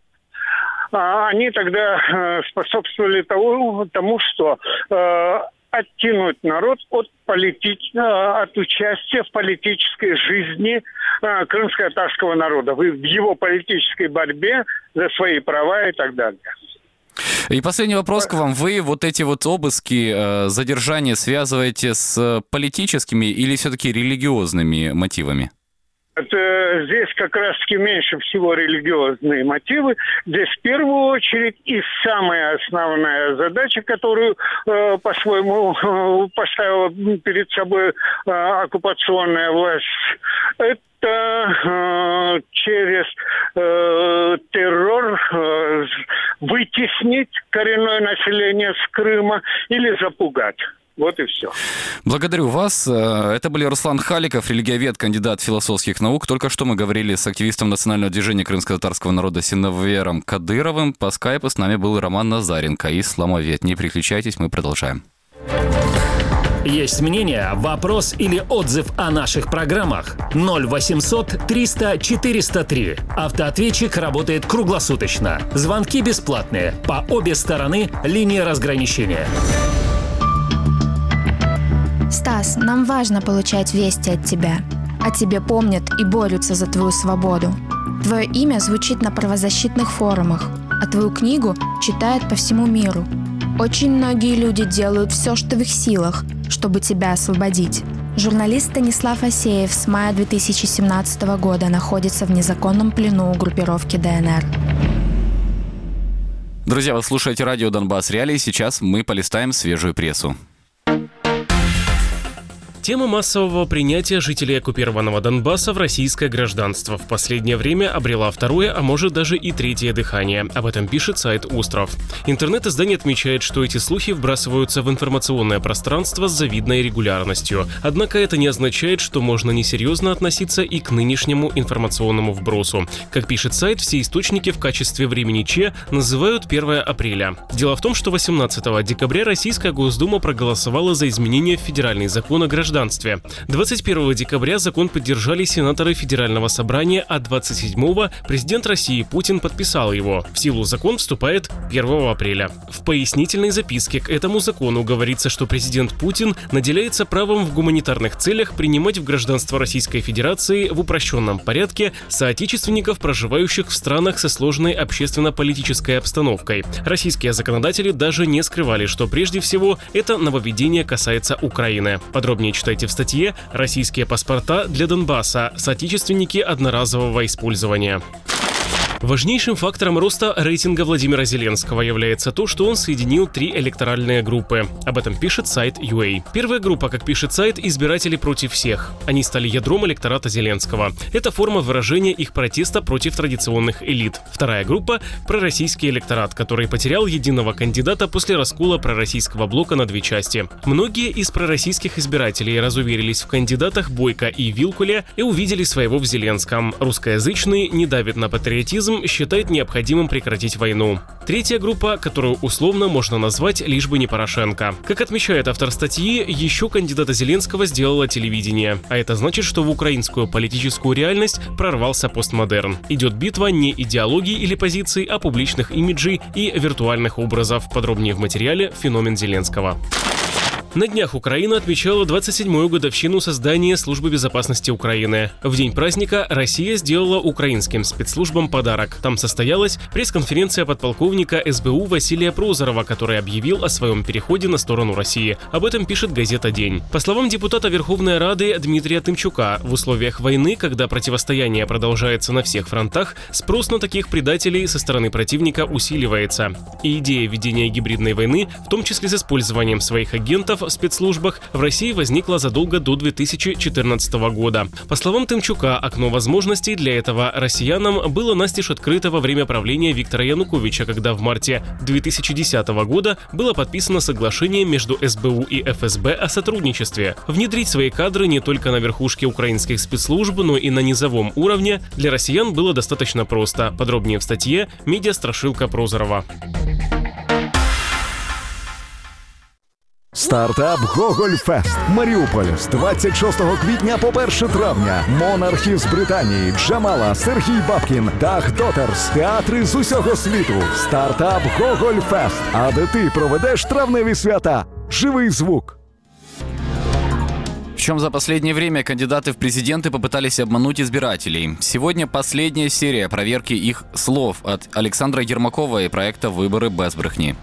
они тогда способствовали тому, тому что э, оттянуть народ от, полити... от участия в политической жизни э, крымско-татарского народа, в его политической борьбе за свои права и так далее. И последний вопрос к вам. Вы вот эти вот обыски, задержания связываете с политическими или все-таки религиозными мотивами? Это здесь как раз-таки меньше всего религиозные мотивы. Здесь в первую очередь и самая основная задача, которую э, по-своему э, поставила перед собой э, оккупационная власть, это э, через э, террор э, вытеснить коренное население с Крыма или запугать. Вот и все. Благодарю вас. Это были Руслан Халиков, религиовед, кандидат философских наук. Только что мы говорили с активистом национального движения крымско-татарского народа Синаввером Кадыровым. По скайпу с нами был Роман Назаренко, исламовед. Не переключайтесь, мы продолжаем. Есть мнение, вопрос или отзыв о наших программах? ноль восемьсот триста четыреста три. Автоответчик работает круглосуточно. Звонки бесплатные. По обе стороны линии разграничения. Стас, нам важно получать вести от тебя. О тебе помнят и борются за твою свободу. Твое имя звучит на правозащитных форумах, а твою книгу читают по всему миру. Очень многие люди делают все, что в их силах, чтобы тебя освободить. Журналист Станислав Асеев с мая две тысячи семнадцатого года находится в незаконном плену у группировки ДНР. Друзья, вы слушаете радио «Донбасс Реалии». Сейчас мы полистаем свежую прессу. Тема массового принятия жителей оккупированного Донбасса в российское гражданство в последнее время обрела второе, а может даже и третье дыхание. Об этом пишет сайт «Остров». Интернет-издание отмечает, что эти слухи вбрасываются в информационное пространство с завидной регулярностью. Однако это не означает, что можно несерьезно относиться и к нынешнему информационному вбросу. Как пишет сайт, все источники в качестве времени Че называют первое апреля. Дело в том, что восемнадцатого декабря Российская Госдума проголосовала за изменения в федеральный закон о гражданстве. двадцать первого декабря закон поддержали сенаторы Федерального собрания, а двадцать седьмого президент России Путин подписал его. В силу закон вступает первого апреля. В пояснительной записке к этому закону говорится, что президент Путин наделяется правом в гуманитарных целях принимать в гражданство Российской Федерации в упрощенном порядке соотечественников, проживающих в странах со сложной общественно-политической обстановкой. Российские законодатели даже не скрывали, что прежде всего это нововведение касается Украины. Подробнее читайте в статье «Российские паспорта для Донбасса. Соотечественники одноразового использования». Важнейшим фактором роста рейтинга Владимира Зеленского является то, что он соединил три электоральные группы. Об этом пишет сайт ю эй. Первая группа, как пишет сайт, избиратели против всех. Они стали ядром электората Зеленского. Это форма выражения их протеста против традиционных элит. Вторая группа – пророссийский электорат, который потерял единого кандидата после раскола пророссийского блока на две части. Многие из пророссийских избирателей разуверились в кандидатах Бойко и Вилкуле и увидели своего в Зеленском. Русскоязычный не давит на патриотизм, считает необходимым прекратить войну. Третья группа, которую условно можно назвать лишь бы не Порошенко. Как отмечает автор статьи, еще кандидата Зеленского сделало телевидение. А это значит, что в украинскую политическую реальность прорвался постмодерн. Идет битва не идеологий или позиций, а публичных имиджей и виртуальных образов. Подробнее в материале «Феномен Зеленского». На днях Украина отмечала двадцать седьмую годовщину создания Службы безопасности Украины. В день праздника Россия сделала украинским спецслужбам подарок. Там состоялась пресс-конференция подполковника эс бэ у Василия Прозорова, который объявил о своем переходе на сторону России. Об этом пишет газета «День». По словам депутата Верховной Рады Дмитрия Тымчука, в условиях войны, когда противостояние продолжается на всех фронтах, спрос на таких предателей со стороны противника усиливается. И идея ведения гибридной войны, в том числе с использованием своих агентов в спецслужбах, в России возникла задолго до две тысячи четырнадцатого года. По словам Тымчука, окно возможностей для этого россиянам было настежь открыто во время правления Виктора Януковича, когда в марте две тысячи десятого года было подписано соглашение между эс бэ у и эф эс бэ о сотрудничестве. Внедрить свои кадры не только на верхушке украинских спецслужб, но и на низовом уровне для россиян было достаточно просто. Подробнее в статье «Медиастрашилка Прозорова». Стартап «Гоголь-Фест» Маріуполь з двадцять шостого квітня по перше травня. Монархи з Британії, Джамала, Сергій Бабкін, Дах Дотерс, театри з усього світу. Стартап «Гоголь-Фест». А де ти проведеш травневі свята? Живий звук. Причем за последнее время кандидаты в президенты попытались обмануть избирателей. Сегодня последняя серия проверки их слов от Александра Ермакова и проекта «Выборы без брехни».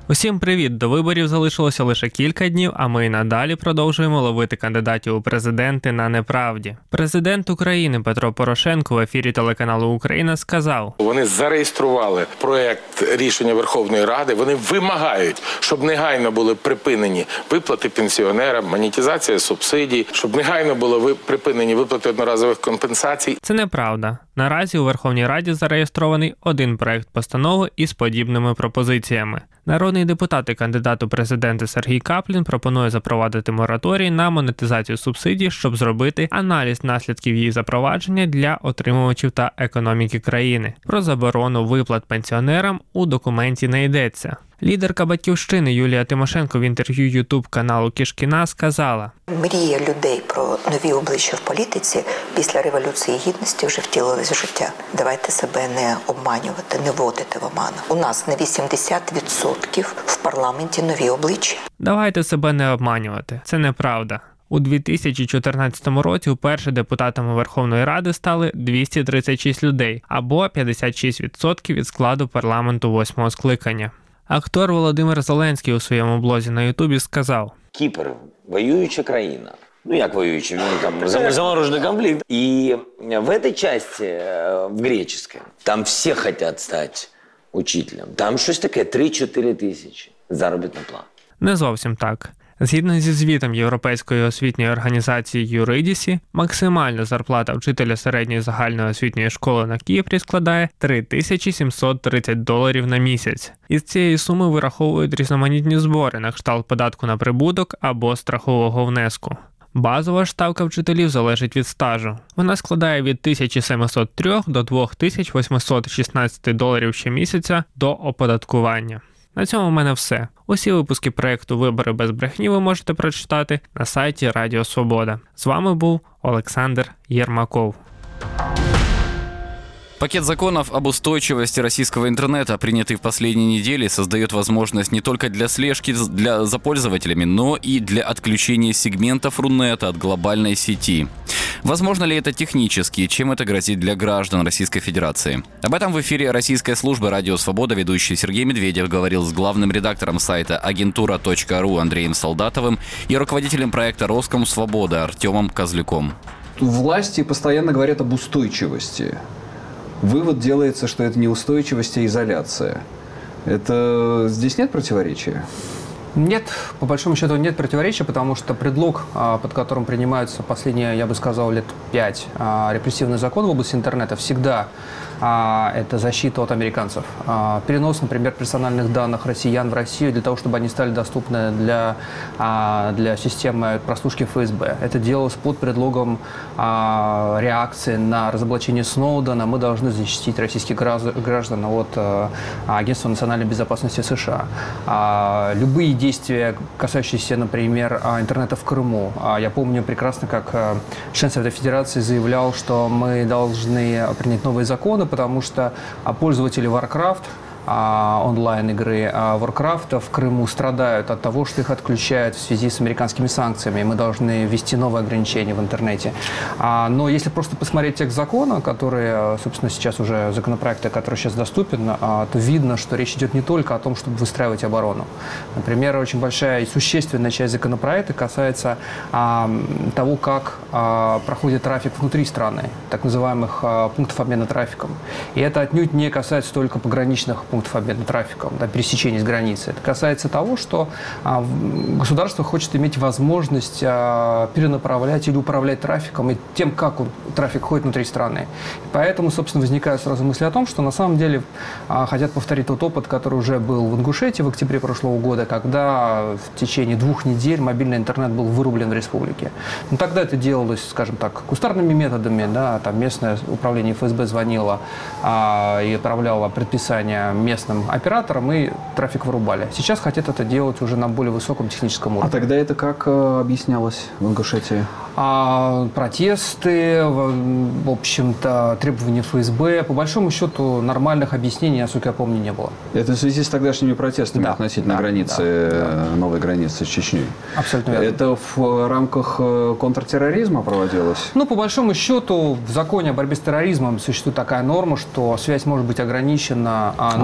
Усім привіт! До виборів залишилося лише кілька днів, а ми й надалі продовжуємо ловити кандидатів у президенти на неправді. Президент України Петро Порошенко в ефірі телеканалу «Україна» сказав: Вони зареєстрували проект рішення Верховної Ради, вони вимагають, щоб негайно були припинені виплати пенсіонерам, монетизація субсидій, щоб негайно були припинені виплати одноразових компенсацій. Це неправда. Наразі у Верховній Раді зареєстрований один проект постанови із подібними пропозиціями. Народний депутат і кандидат у президенти Сергій Каплін пропонує запровадити мораторій на монетизацію субсидій, щоб зробити аналіз наслідків її запровадження для отримувачів та економіки країни. Про заборону виплат пенсіонерам у документі не йдеться. Лідерка «Батьківщини» Юлія Тимошенко в інтерв'ю ютуб-каналу «Кішкіна» сказала: Мрія людей про нові обличчя в політиці після Революції Гідності вже втілилась в життя. Давайте себе не обманювати, не вводити в оману. У нас на вісімдесят відсотків в парламенті нові обличчя. Давайте себе не обманювати. Це неправда. У дві тисячі чотирнадцятому році вперше депутатами Верховної Ради стали двісті тридцять шість людей, або п'ятдесят шість відсотків від складу парламенту восьмого скликання. Актор Володимир Зеленський у своєму блозі на Ютубі сказав: Кіпр – воююча країна. Ну, як воююча? Ну, там замороженный конфликт. И в этой части, в греческой, там все хотят стать учителем. Там щось таке три-чотири тисячі заробітна плата. Не зовсім так. Згідно зі звітом Європейської освітньої організації Юридісі, максимальна зарплата вчителя середньої загальної освітньої школи на Кіпрі складає три тисячі сімсот тридцять доларів на місяць. Із цієї суми вираховують різноманітні збори на кшталт податку на прибуток або страхового внеску. Базова ж ставка вчителів залежить від стажу. Вона складає від тисяча сімсот три до дві тисячі вісімсот шістнадцять доларів щомісяця до оподаткування. На цьому в мене все. Усі випуски проєкту «Вибори без брехні» ви можете прочитати на сайті Радіо Свобода. З вами був Олександр Єрмаков. Пакет законов об устойчивости российского интернета, принятый в последние недели, создает возможность не только для слежки для, за пользователями, но и для отключения сегментов Рунета от глобальной сети. Возможно ли это технически, чем это грозит для граждан Российской Федерации? Об этом в эфире российской службы «Радио Свобода» ведущий Сергей Медведев говорил с главным редактором сайта агентура точка ру Андреем Солдатовым и руководителем проекта «Роском Свобода» Артемом Козлюком. Власти постоянно говорят об устойчивости. Вывод делается, что это не устойчивость, а изоляция. Это здесь нет противоречия? Нет, по большому счету нет противоречия, потому что предлог, под которым принимаются последние, я бы сказал, лет пять репрессивный закон в области интернета, всегда это защита от американцев. Перенос, например, персональных данных россиян в Россию для того, чтобы они стали доступны для, для системы прослушки эф эс бэ. Это делалось под предлогом реакции на разоблачение Сноудена. Мы должны защитить российских граждан от Агентства национальной безопасности США. Любые действия, касающиеся, например, интернета в Крыму. Я помню прекрасно, как член Совета Федерации заявлял, что мы должны принять новые законы, потому что пользователи Warcraft, онлайн-игры Warcraft в Крыму страдают от того, что их отключают в связи с американскими санкциями. Мы должны ввести новые ограничения в интернете. Но если просто посмотреть текст закона, который, собственно, сейчас уже законопроекты, который сейчас доступен, то видно, что речь идет не только о том, чтобы выстраивать оборону. Например, очень большая и существенная часть законопроекта касается того, как проходит трафик внутри страны, так называемых пунктов обмена трафиком. И это отнюдь не касается только пограничных пунктов обмена трафиком, да, пересечения с границы. Это касается того, что а, государство хочет иметь возможность а, перенаправлять или управлять трафиком и тем, как он, трафик ходит внутри страны. И поэтому, собственно, возникают сразу мысли о том, что на самом деле а, хотят повторить тот опыт, который уже был в Ингушетии в октябре прошлого года, когда в течение двух недель мобильный интернет был вырублен в республике. Но тогда это делалось, скажем так, кустарными методами, да, там местное управление эф эс бэ звонило а, и отправляло предписание местным операторам, и трафик вырубали. Сейчас хотят это делать уже на более высоком техническом уровне. А тогда это как э, объяснялось в Ингушетии? А, протесты, в, в общем-то, требования эф эс бэ. По большому счету, нормальных объяснений, насколько я помню, не было. Это в связи с тогдашними протестами да, относительно да, границы, да, да. новой границы с Чечней? Абсолютно верно. Это в рамках контртерроризма проводилось? Ну, по большому счету, в законе о борьбе с терроризмом существует такая норма, что связь может быть ограничена, но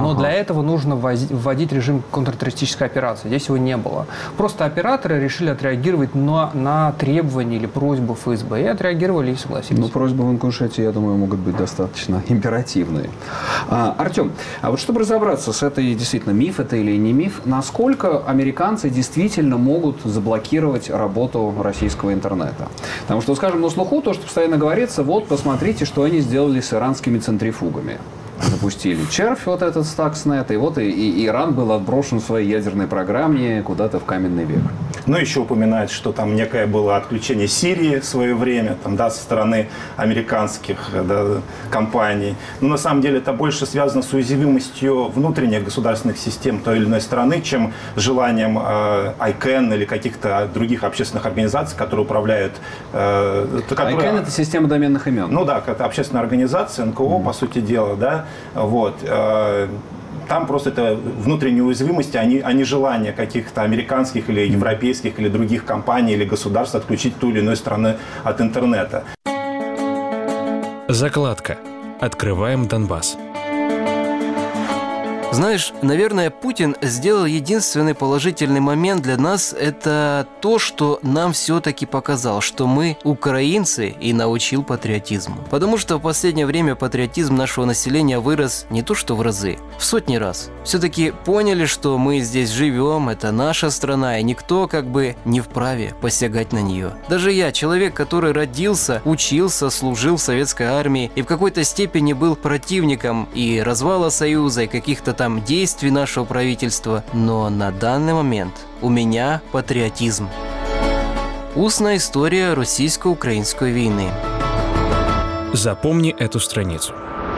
Но ага. для этого нужно вводить режим контртеррористической операции. Здесь его не было. Просто операторы решили отреагировать на, на требования или просьбу эф эс бэ. И отреагировали и согласились. Ну, просьбы в Ингушетии, я думаю, могут быть достаточно императивные. А, Артем, а вот чтобы разобраться с этой, действительно, миф это или не миф, насколько американцы действительно могут заблокировать работу российского интернета? Потому что, скажем, на слуху то, что постоянно говорится, вот, посмотрите, что они сделали с иранскими центрифугами. Запустили червь, вот этот Stuxnet, и вот и, и Иран был отброшен в своей ядерной программе куда-то в каменный век. Ну, еще упоминает, что там некое было отключение Сирии в свое время, там, да, со стороны американских, да, компаний. Но на самом деле это больше связано с уязвимостью внутренних государственных систем той или иной страны, чем желанием э, ай кэн или каких-то других общественных организаций, которые управляют... Э, которые... ай кэн – это система доменных имен. Ну да, это общественная организация, эн ка о, mm. по сути дела, да. Вот. Там просто это внутренние уязвимости, а не, а не желание каких-то американских или европейских или других компаний или государств отключить ту или иную страну от интернета. Закладка. Открываем Донбасс. Знаешь, наверное, Путин сделал единственный положительный момент для нас – это то, что нам все-таки показал, что мы украинцы, и научил патриотизму. Потому что в последнее время патриотизм нашего населения вырос не то что в разы, в сотни раз. Все-таки поняли, что мы здесь живем, это наша страна, и никто как бы не вправе посягать на нее. Даже я, человек, который родился, учился, служил в советской армии и в какой-то степени был противником и развала Союза, и каких-то там действий нашего правительства, но на данный момент у меня патриотизм. Устная история российско-украинской войны. Запомни эту страницу.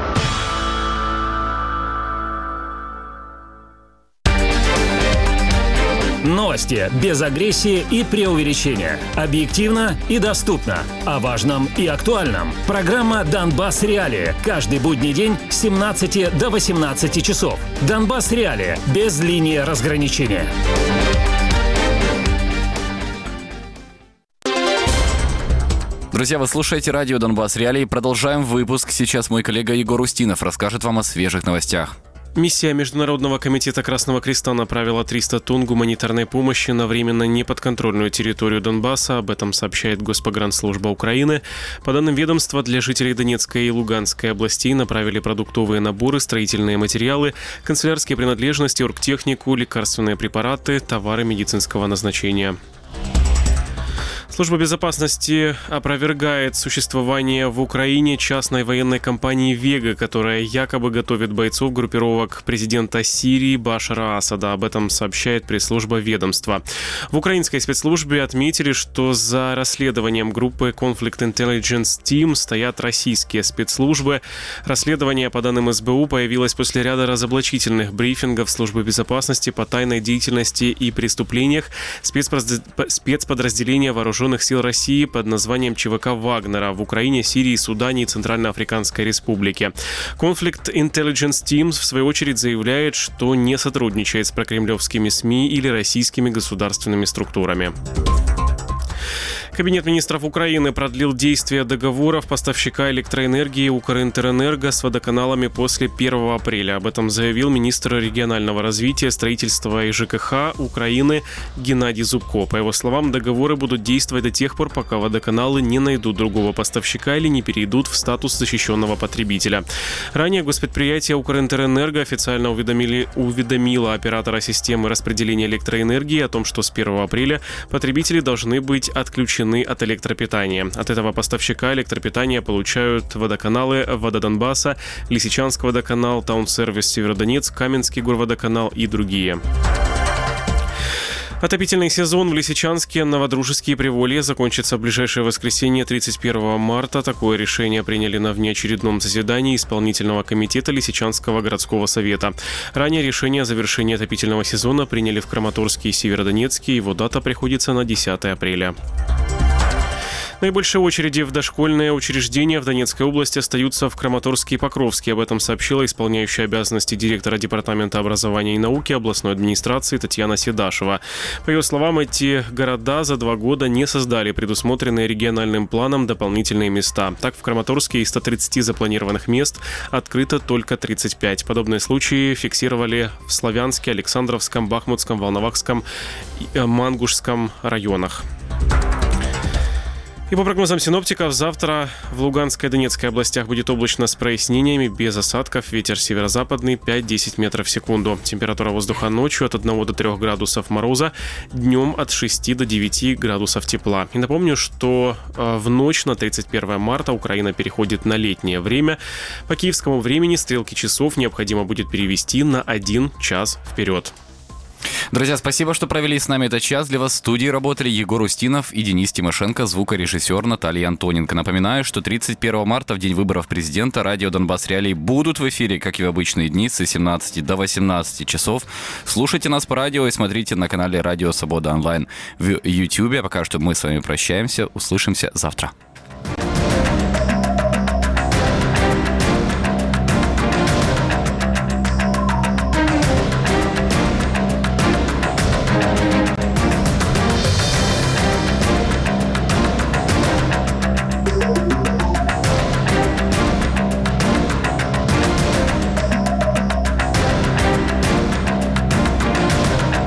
Новости без агрессии и преувеличения. Объективно и доступно. О важном и актуальном. Программа «Донбасс Реалии». Каждый будний день с семнадцати до восемнадцати часов. «Донбасс Реалии» без линии разграничения. Друзья, вы слушаете радио «Донбасс Реалии». Продолжаем выпуск. Сейчас мой коллега Егор Устинов расскажет вам о свежих новостях. Миссия Международного комитета Красного Креста направила триста тонн гуманитарной помощи на временно неподконтрольную территорию Донбасса. Об этом сообщает Госпогранслужба Украины. По данным ведомства, для жителей Донецкой и Луганской областей направили продуктовые наборы, строительные материалы, канцелярские принадлежности, оргтехнику, лекарственные препараты, товары медицинского назначения. Служба безопасности опровергает существование в Украине частной военной компании «Вега», которая якобы готовит бойцов группировок президента Сирии Башара Асада. Об этом сообщает пресс-служба ведомства. В украинской спецслужбе отметили, что за расследованием группы Conflict Intelligence Team стоят российские спецслужбы. Расследование, по данным эс бэ у, появилось после ряда разоблачительных брифингов Службы безопасности по тайной деятельности и преступлениях спецподразделения вооруженных сил России под названием че вэ ка «Вагнера» в Украине, Сирии, Судане и Центральноафриканской Республике. Conflict Intelligence Team, в свою очередь, заявляет, что не сотрудничает с прокремлевскими СМИ или российскими государственными структурами. Кабинет министров Украины продлил действие договоров поставщика электроэнергии Укринтерэнерго с водоканалами после первого апреля. Об этом заявил министр регионального развития, строительства и жэ ка ха Украины Геннадий Зубко. По его словам, договоры будут действовать до тех пор, пока водоканалы не найдут другого поставщика или не перейдут в статус защищенного потребителя. Ранее госпредприятие Укринтерэнерго официально уведомили, уведомило оператора системы распределения электроэнергии о том, что с первого апреля потребители должны быть отключены от электропитания. От этого поставщика электропитания получают водоканалы Вода Донбасса, Лисичанск водоканал, Таунсервис Северодонецк, Каменский горводоканал и другие. Отопительный сезон в Лисичанске, Новодружеске и Приволье закончится в ближайшее воскресенье, тридцать первого марта. Такое решение приняли на внеочередном заседании исполнительного комитета Лисичанского городского совета. Ранее решение о завершении отопительного сезона приняли в Краматорске и Северодонецке. Его дата приходится на десятое апреля. Наибольшие очереди в дошкольные учреждения в Донецкой области остаются в Краматорске и Покровске. Об этом сообщила исполняющая обязанности директора Департамента образования и науки областной администрации Татьяна Седашева. По ее словам, эти города за два года не создали предусмотренные региональным планом дополнительные места. Так, в Краматорске из ста тридцати запланированных мест открыто только тридцать пять. Подобные случаи фиксировали в Славянске, Александровском, Бахмутском, Волновахском и Мангушском районах. И по прогнозам синоптиков, завтра в Луганской и Донецкой областях будет облачно с прояснениями, без осадков, ветер северо-западный пять-десять метров в секунду. Температура воздуха ночью от одного до трёх градусов мороза, днем от шести до девяти градусов тепла. И напомню, что в ночь на тридцать первое марта Украина переходит на летнее время. По киевскому времени стрелки часов необходимо будет перевести на один час вперед. Друзья, спасибо, что провели с нами этот час. Для вас в студии работали Егор Устинов и Денис Тимошенко, звукорежиссер Наталья Антоненко. Напоминаю, что тридцать первого марта, в день выборов президента, радио «Донбасс Реалии» будут в эфире, как и в обычные дни, с семнадцати до восемнадцати часов. Слушайте нас по радио и смотрите на канале «Радио Свобода онлайн» в Ютьюбе. Пока что мы с вами прощаемся. Услышимся завтра.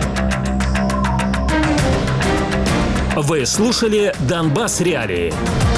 Вы слушали «Донбасс Реалии».